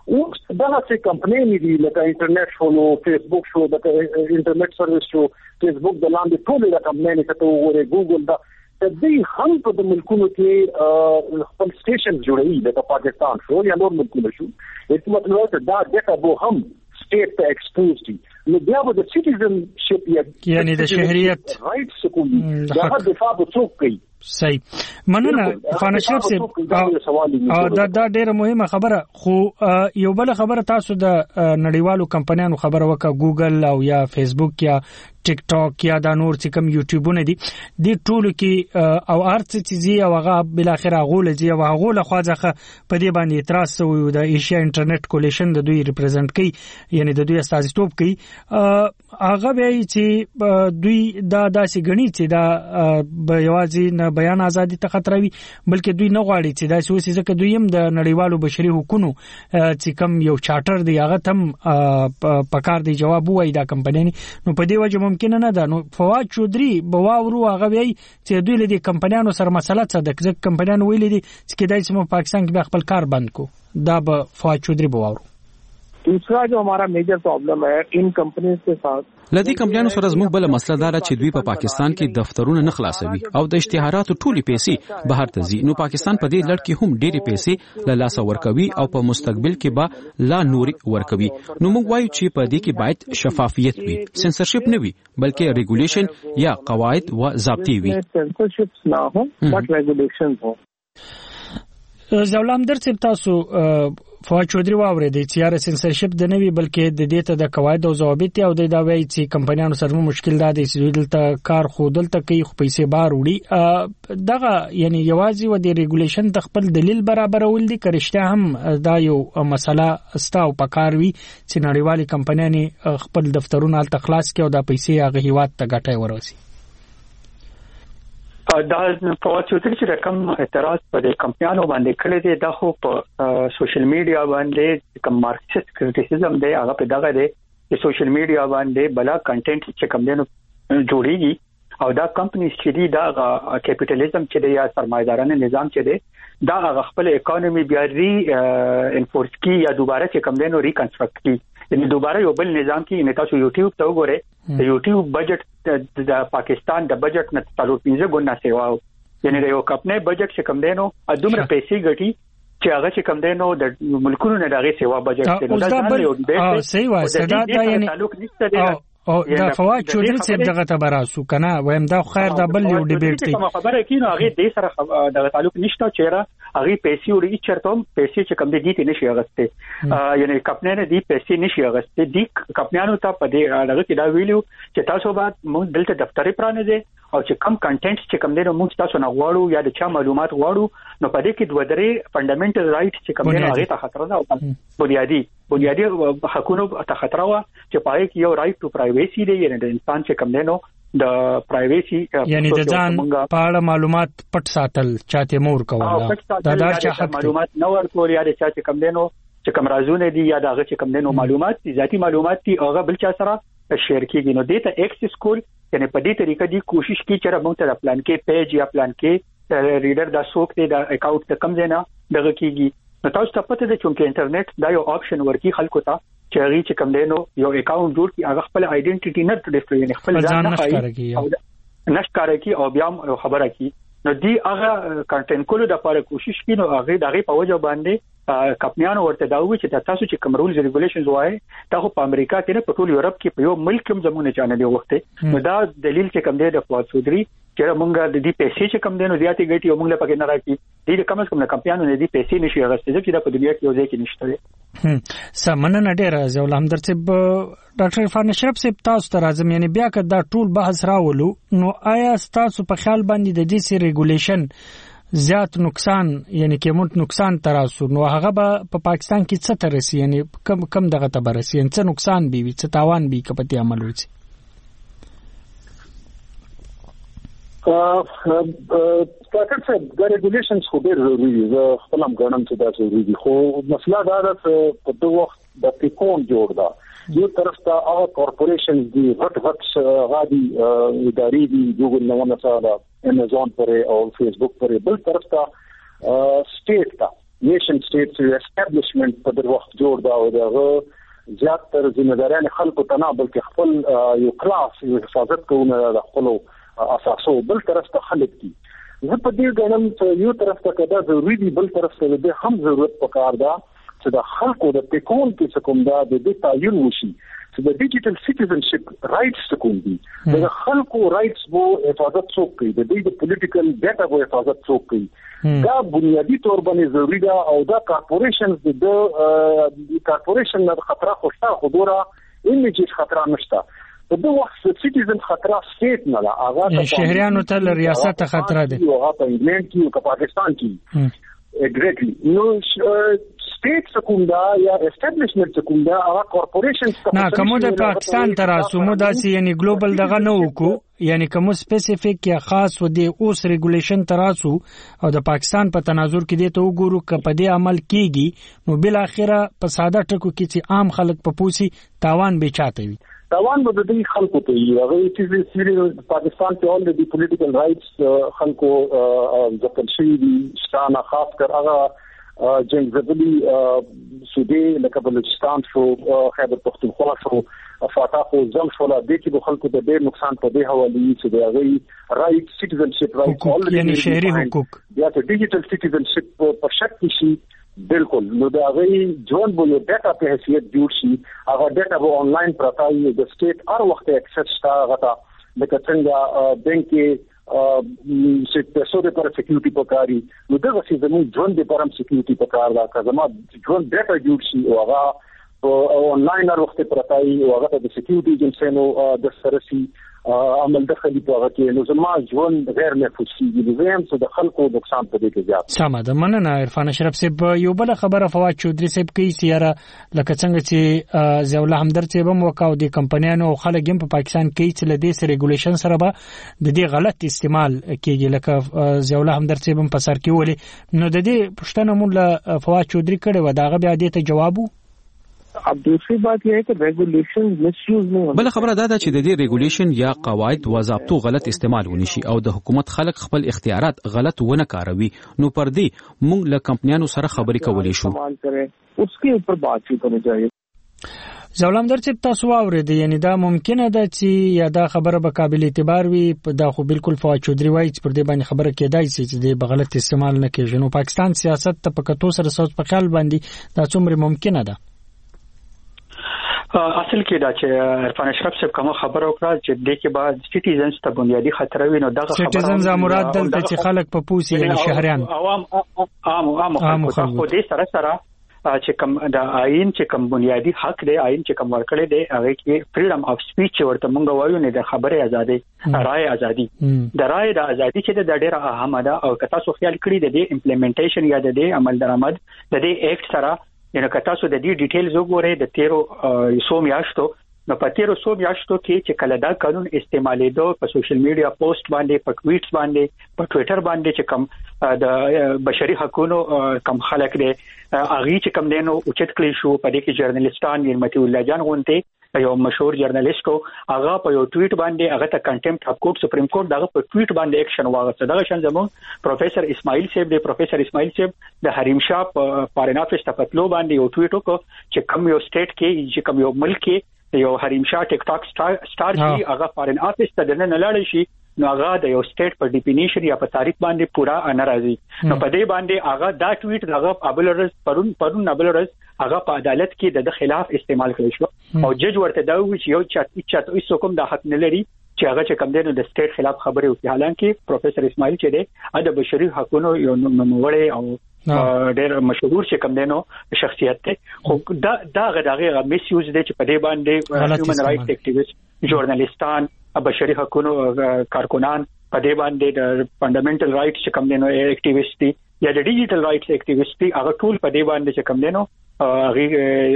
S5: اوس دغه څه کمپنۍ دي لکه انټرنیټ شو فیسبوک شو د انټرنیټ سرویس شو فیسبوک د لاندې ټول د کمپنۍ ته وګورئ ګوګل دا د دې هم په د ملکونو کې خپل سټیشن جوړوي لکه پاکستان شو یا نور ملکونه شو هیڅ مطلب دا دا ډیټا به هم سټیټ ته ایکسپوز دي نو بیا به د سټیزنشپ
S19: یعنی د شهریت
S5: رائټس کوم دا د دفاع به څوک کوي
S19: صحیح مننه فانشر صاحب دا دا ډیره مهمه خبره خو یو بل خبره تاسو د نړیوالو کمپنیانو خبره وکړه ګوګل او یا فیسبوک یا ټیک ټاک یا دا نور چې کوم یوټیوبونه دي د ټولو کې او ارڅ چیزي او هغه بل اخر غول دي او هغه له خواځه په دې باندې اعتراض شوی د ایشیا انټرنیټ کولیشن د دوی ریپرزینټ کوي یعنی د دوی استازیتوب کوي هغه به چې دوی دا داسې غني چې دا به یوازې نه بیان ازادي ته خطر وي بلکې دوی نه غواړي چې دا څه وسې ځکه دوی هم د نړیوالو بشري حقوقو چې کوم یو چارټر دی هغه تم پکار دی جواب وایي دا کمپنۍ نو په دې وجه ممکن نه ده نو فواد چودري بواورو هغه وی چې دوی له دې کمپنیانو سره مسله څه د ځکه کمپنیانو ویلي دي چې کدای شي په پاکستان کې خپل کار بند کو دا به فواد چودري بواورو
S7: दूसरा जो हमारा मेजर प्रॉब्लम है इन कंपनीज के साथ
S8: لدی کمپنیانو سره زموږ بل مسله دار چې دوی په پاکستان کې دفترونه نه خلاصوي او د اشتهاراتو ټولي پیسې بهر ته ځي نو پاکستان په دې لړ کې هم ډېری پیسې له لاسه ورکوي او په مستقبل کې به لا نوري ورکوي نو موږ وایو چې په دې کې باید شفافیت وي سنسرشپ نه وي بلکې ریګولیشن یا قواعد او ضابطې وي
S7: سنسرشپ نه هو بٹ ریګولیشن هو
S19: زولام درڅ تاسو فواد چودري واوري د چیار سنسرشپ د نوي بلکې د دې ته د قواعد او ضوابط او د دا وایي چې کمپنیانو سره مشکل ده چې دلته کار خو دلته کوي خو پیسې بار وړي دغه یعنی یوازې و د ریګولیشن د خپل دلیل برابرول دي کرشته هم دا یو مسله استاو پکاروي چې نړیوالي کمپنیانې خپل دفترونه ال تخلاص کې او د پیسې هغه هیواد ته ګټه ورسي
S6: دا په چوتري چې رقم اعتراض په کمپنیانو باندې کړی دی دا خو په سوشل میډیا باندې کوم مارکسیست کریټیسزم دی هغه په دغه دی چې سوشل میډیا باندې بلا کنټینټ چې کوم دینو جوړیږي او دا کمپنیز چې دی دا کیپټالیزم چې دی یا سرمایدارانه نظام چې دی دا هغه خپل اکانومي بیا ری انفورس کی یا دوباره چې کوم دینو ریکنسټرکټ کی یعنی دوباره یو بل نظام کې نه تاسو یوټیوب ته وګورئ د یوټیوب بجټ د پاکستان د بجټ نه څلور پنځه ګونه سیوا یعنی د یو کمپنۍ بجټ چې کم دینو ادمره پیسې ګټي چې هغه چې کم دینو د ملکونو نه دغه سیوا بجټ دی دا ځان یو ډېر
S19: صحیح وایي صدا دا یعنی تعلق نشته دی او دا فواد چودري صاحب دغه ته براسو کنه وایم دا خیر دا بل یو ډیبیټ دی
S6: خبره کینو هغه د سره د تعلق نشته چیرې هغه پیسې وړي چرته پیسې چې کم دي دي نشي اغسته یعنی کمپنۍ دی پیسې نشي اغسته دي کمپنیانو ته په دې هغه کې دا ویلو چې تاسو بعد موږ دلته دفترې پرانه دي او چې کم کنټینټ چې کم دی نو موږ تاسو نه غواړو یا د چا معلومات غواړو نو په دې کې دوه درې فندامنټل رائټ چې کم دی هغه ته خطر ده او بنیادی بنیادی حقوقو ته خطر و چې پای کې یو رائټ ټو پرایویسی دی یعنی د انسان چې کم دی نو د پرایویسی
S19: یعنی د ځان په اړه معلومات پټ ساتل چاته مور کوله دا دا چې حق
S6: معلومات نو ورکول یا د چا چې کم دی نو چې کم رازونه دي یا دغه چې کم دی نو معلومات دي ذاتی معلومات دي هغه بل چا سره شیر کیږي نو دې ته ایکسس کول یعنی په دې طریقه دی کوشش کی چې موږ ته پلان کې پیج یا پلان کې ریډر دا سوک دی دا اکاونټ ته کم دینا دغه کیږي نو تاسو ته پته ده چې انټرنیټ دا یو آپشن ورکی خلکو ته چې هغه چې کم دینو یو اکاونټ جوړ کی هغه خپل ائیډنټیټی نه ډیسپلی یعنی خپل ځان نه ښکاري او نشکاره کی او بیا خبره کی نو دی هغه کنټینټ کولو د لپاره کوشش کی نو هغه دغه په وجه باندې کمپنیانو ورته دا وی چې تاسو چې کوم رولز ریګولیشنز وای دا په امریکا کې نه په ټول یورپ کې په یو ملک هم زمونه چانه دی وخت نو دا دلیل چې کم دی د فواد چودري چې موږ د دې پیسې چې کم دی نو زیاتې ګټي او موږ له پکې نه راکې دې کم از کم نه کمپنیانو نه دې پیسې نشي اغستې چې دا په دنیا کې یو ځای کې نشته
S19: سمنه نه ډیر زول هم درته ډاکټر فانشپ صاحب تاسو ته راځم یعنی بیا که دا ټول بحث راولو نو آیا تاسو په خیال باندې د دې سي ریګولیشن زیات نقصان یعنی کمونت نقصان تراسو نو هغه به په پاکستان کې څه ترسي یعنی کم کم دغه ته برسي څه نقصان بي څه تاوان بي کپتی عمل وځي
S5: ډاکټر صاحب د ریګولیشنز خو ډېر ضروري دي زه خپل هم ګڼم چې دا ضروري دي خو مسله دا ده چې په دغه وخت د پیکون جوړ ده یو طرف ته هغه کارپوریشنز دي غټ غټ غادي ادارې دي ګوګل نو مثلا امازون پرې او فیسبوک پرې بل طرف ته سټیټ ته نیشن سټیټ اسټابلیشمنت په دغه وخت جوړ دا او دغه زیات تر ځینې خلکو ته نه بلکې خپل یو کلاس یو حفاظت کوونه د خپل اساسو بل طرف ته خلک دي. زه په دې ګڼم چې یو طرف ته کدا ضروري دي بل طرف ته د هم ضرورت پکار ده چې د خلکو د ټیکون کې کوم دا د دې تعین وشي چې د ډیجیټل سټیزنشپ رائټس کوم دي د خلکو رائټس وو حفاظت څوک کوي د دې د پولیټیکل ډاټا وو حفاظت څوک کوي دا بنیادی تور باندې ضروری ده او دا کارپوریشنز د کارپوریشن د خطر خوشته خبره ایمیجز خطر نشته په دغه وخت سټیزن خطر سټیټ نه لا هغه
S19: شهريانو ته ریاست خطر ده
S5: او هغه په انګلند کې او پاکستان کې اګریټلی نو سټیټ سکوندا یا اسټابلیشمنت سکوندا هغه کارپوریشنز
S19: نه کومه د پاکستان تراسو مو داسي یعنی ګلوبل دغه نه وکړو یعنی کوم سپیسیفیک یا خاص و دی اوس ریګولیشن تراسو او د پاکستان په تناظر کې دی ته وګورو ک په دې عمل کیږي نو بل اخره په ساده ټکو کې چې عام خلک په پوسی تاوان به چاته وي
S5: تاوان به د دې خلکو ته وي هغه چې چې پاکستان کې اولریډي پولیټیکل رائټس خلکو ځکه شي دي ستانه خاص کر هغه جنگ زبلی سودی لکه بلوچستان شو خیبر پختونخوا شو فاتح او زم شو لا د کې خلکو ته ډېر نقصان په دې حواله چې د هغه رائټ سټیزنشپ رائټ
S19: اولریډي یعنی شهري حقوق
S5: یا ته ډیجیټل سټیزنشپ په شک شي بالکل نو دا غي جون بو یو ډاټا په حیثیت جوړ شي هغه ډاټا به آنلاین پرتاي د سټیټ هر وخت اکسس تا غتا لکه څنګه بانک کې چې پیسو د پر سکیورټي پکاري نو دغه څه زموږ ژوند د پرم سکیورټي پکار دا که زموږ ژوند ډاټا جوړ شي او هغه آنلاین هر وخت پرتاي او هغه د سکیورټي ایجنسینو د سرسي عمل دخلي په هغه کې نو زموږ ژوند غیر محفوظ کیږي د زم څه د خلکو نقصان په دې کې زیات
S19: سمه ده مننه عرفان اشرف صاحب یو بل خبره فواد چودري صاحب کوي سیاره لکه څنګه چې زوله همدرد صاحب هم وکاو د کمپنیانو او خلک هم په پاکستان کې چې لدې سره ریګولیشن سره به د دې غلط استعمال کیږي لکه زوله همدرد صاحب هم په سر کې ولې نو د دې پښتنه مول فواد چودري کړي و داغه بیا دې ته جواب
S7: अब दूसरी बात यह है कि रेगुलेशन मिसयूज नहीं
S8: بل خبره دا ده چې د دې ریګولیشن یا قواعد و ضابطو غلط استعمال ونشي او د حکومت خلک خپل اختیارات غلط ونه کاروي نو پر دې موږ له کمپنیانو سره خبرې کولې شو
S7: استعمال کرے اس کے اوپر بات چیت ہوनी چاہیے
S19: زولم درڅ تاسو اورید یعنی دا ممکنه ده چې یا دا خبره به قابل اعتبار وي دا خو بالکل فواد چودري وایي چې پر دې باندې خبره کېدای شي چې د بغلط استعمال نه کېږي نو پاکستان سیاست ته په کتو سره سوچ په خیال باندې دا څومره ممکنه ده
S6: اصل کې دا چې عرفان اشرف صاحب کوم خبر وکړه چې د کې بعد سټیزنز ته بنیادی خطر وي نو دغه خبره
S19: سټیزنز مراد دلته چې خلک په پوسی یعنی شهريان
S6: عوام عام عام خلک په دې سره سره چې کوم د آئین چې کوم بنیادی حق دی آئین چې کوم ورکړی دی هغه کې فریډم اف سپیچ ورته مونږ وایو نه د خبره ازادي رائے ازادي د رائے د ازادي چې د ډیره اهمه ده او که تاسو خیال کړی د دې امپلیمنټیشن یا د دې عمل درآمد د دې ایکټ سره یعنی که تاسو د دې ډیټیلز وګورئ د تیرو سو میاشتو نو په تیرو سو میاشتو کې چې کله دا قانون استعمالېدو په سوشل میډیا پوسټ باندې په ټویټس باندې په ټویټر باندې چې کم د بشري حقوقو کم خلک دي اغي چې کم دینو اوچت کړی شو په دې کې جرنالستان نعمت الله جان غونته یو مشهور جرنالستو هغه په یو ټویټ باندې هغه ته کنټمپټ اف کورټ سپریم کورټ دغه په ټویټ باندې اکشن واغسته دغه شان زمون پروفیسور اسماعیل صاحب دی پروفیسور اسماعیل صاحب د حریم شاه په فارن افیس ته پتلو باندې یو ټویټ وکړ چې کم یو سټیټ کې چې کم یو ملک کې یو حریم شاه ټیک ټاک سٹار شي هغه فارن افیس ته نه لاړ شي نو هغه د یو سټیټ په ډیفینیشن یا په تعریف باندې پورا ناراضي نو په دې باندې هغه دا ټویټ هغه ابلرز پرون پرون ابلرز هغه په عدالت کې د خلاف استعمال کړی شو او جج ورته دا وی چې یو چات چات هیڅ کوم د حق نه لري چې هغه چې کم دینو د سټیټ خلاف خبرې وکړي حالانکه پروفیسور اسماعیل چې دی د بشري حقوقو یو نوموړی او ډېر مشهور چې کم دینو شخصیت دی خو دا دا غداغه میس یوز دی چې په دې باندې هیومن رائټس اکټیویست ژورنالیستان بشري حقوقو کارکنان په دې باندې د فندامنټل رائټس چې کم دینو اکټیویست دي یا د ډیجیټل رائټس اکټیویست دي هغه ټول په دې باندې چې کم دینو هغه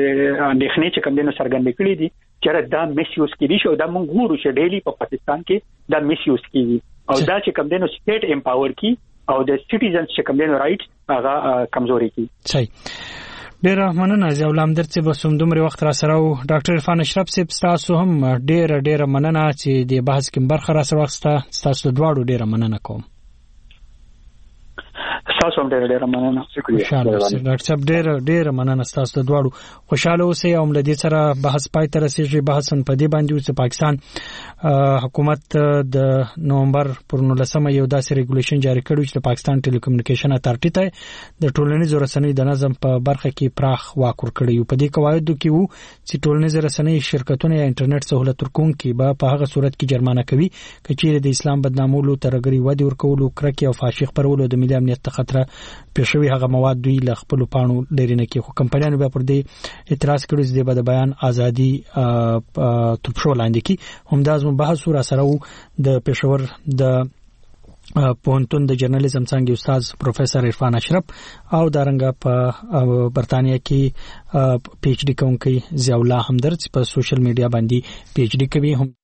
S6: اندېښنې چې کم دینو څرګندې کړې دي چې دا میس یوز کیږي او دا مونږ ګورو چې ډیلی په پاکستان کې دا میس یوز کیږي او دا چې کم دینو سټیټ امپاور کی او د سټیزنز چې کم دینو رائټس هغه کمزوري کی
S19: صحیح ډیر مننه زولام درڅ به سم دومره وخت را سره او ډاکټر عرفان اشرف صاحب تاسو هم ډیر ډیر مننه چې د بحث کې برخه را سره وخت تاسو دواړو ډیر مننه کوم
S6: تاسو هم ډېر ډېر مننه.
S19: شکریہ ډاکټر صاحب ډېر ډېر مننه تاسو د دواړو. خوشاله اوسئ او ملدي سره بحث پای ته رسیږي. بحث په دې باندې چې پاکستان حکومت د نومبر پر نولسمه یو داسې ریګولیشن جاری کړی چې پاکستان ټیلیکومونیکیشن اتارټي ته د ټولنیزو رسنیو د نظم په برخه کې پراخ واک ورکړی. په دې قواعدو کې وو چې ټولنیزو رسنیو شرکتونه یا انټرنیټ سہولت ورکونکي به په هغه صورت کې جرمانه کوي کچېره د اسلام بدنامولو ترګری ودی ورکولو کرکې او فاشي خبرولو د ملي امنیت ته خطر پېښوي هغه مواد دوی ل خپل پانو لري نه کې. خو کمپنیانو به پر دې اعتراض کړی چې د بیان ازادي تپشو لاندې کې همداز بحث ور سره وو د پېښور د پونتون د جرنالیزم څنګه استاد پروفیسور عرفان اشرف او دارنګه په برتانیا کې پی ایچ ډی کوونکی ضیاء الله همدرد په سوشل میډیا باندې پی ایچ ډی کوي. هم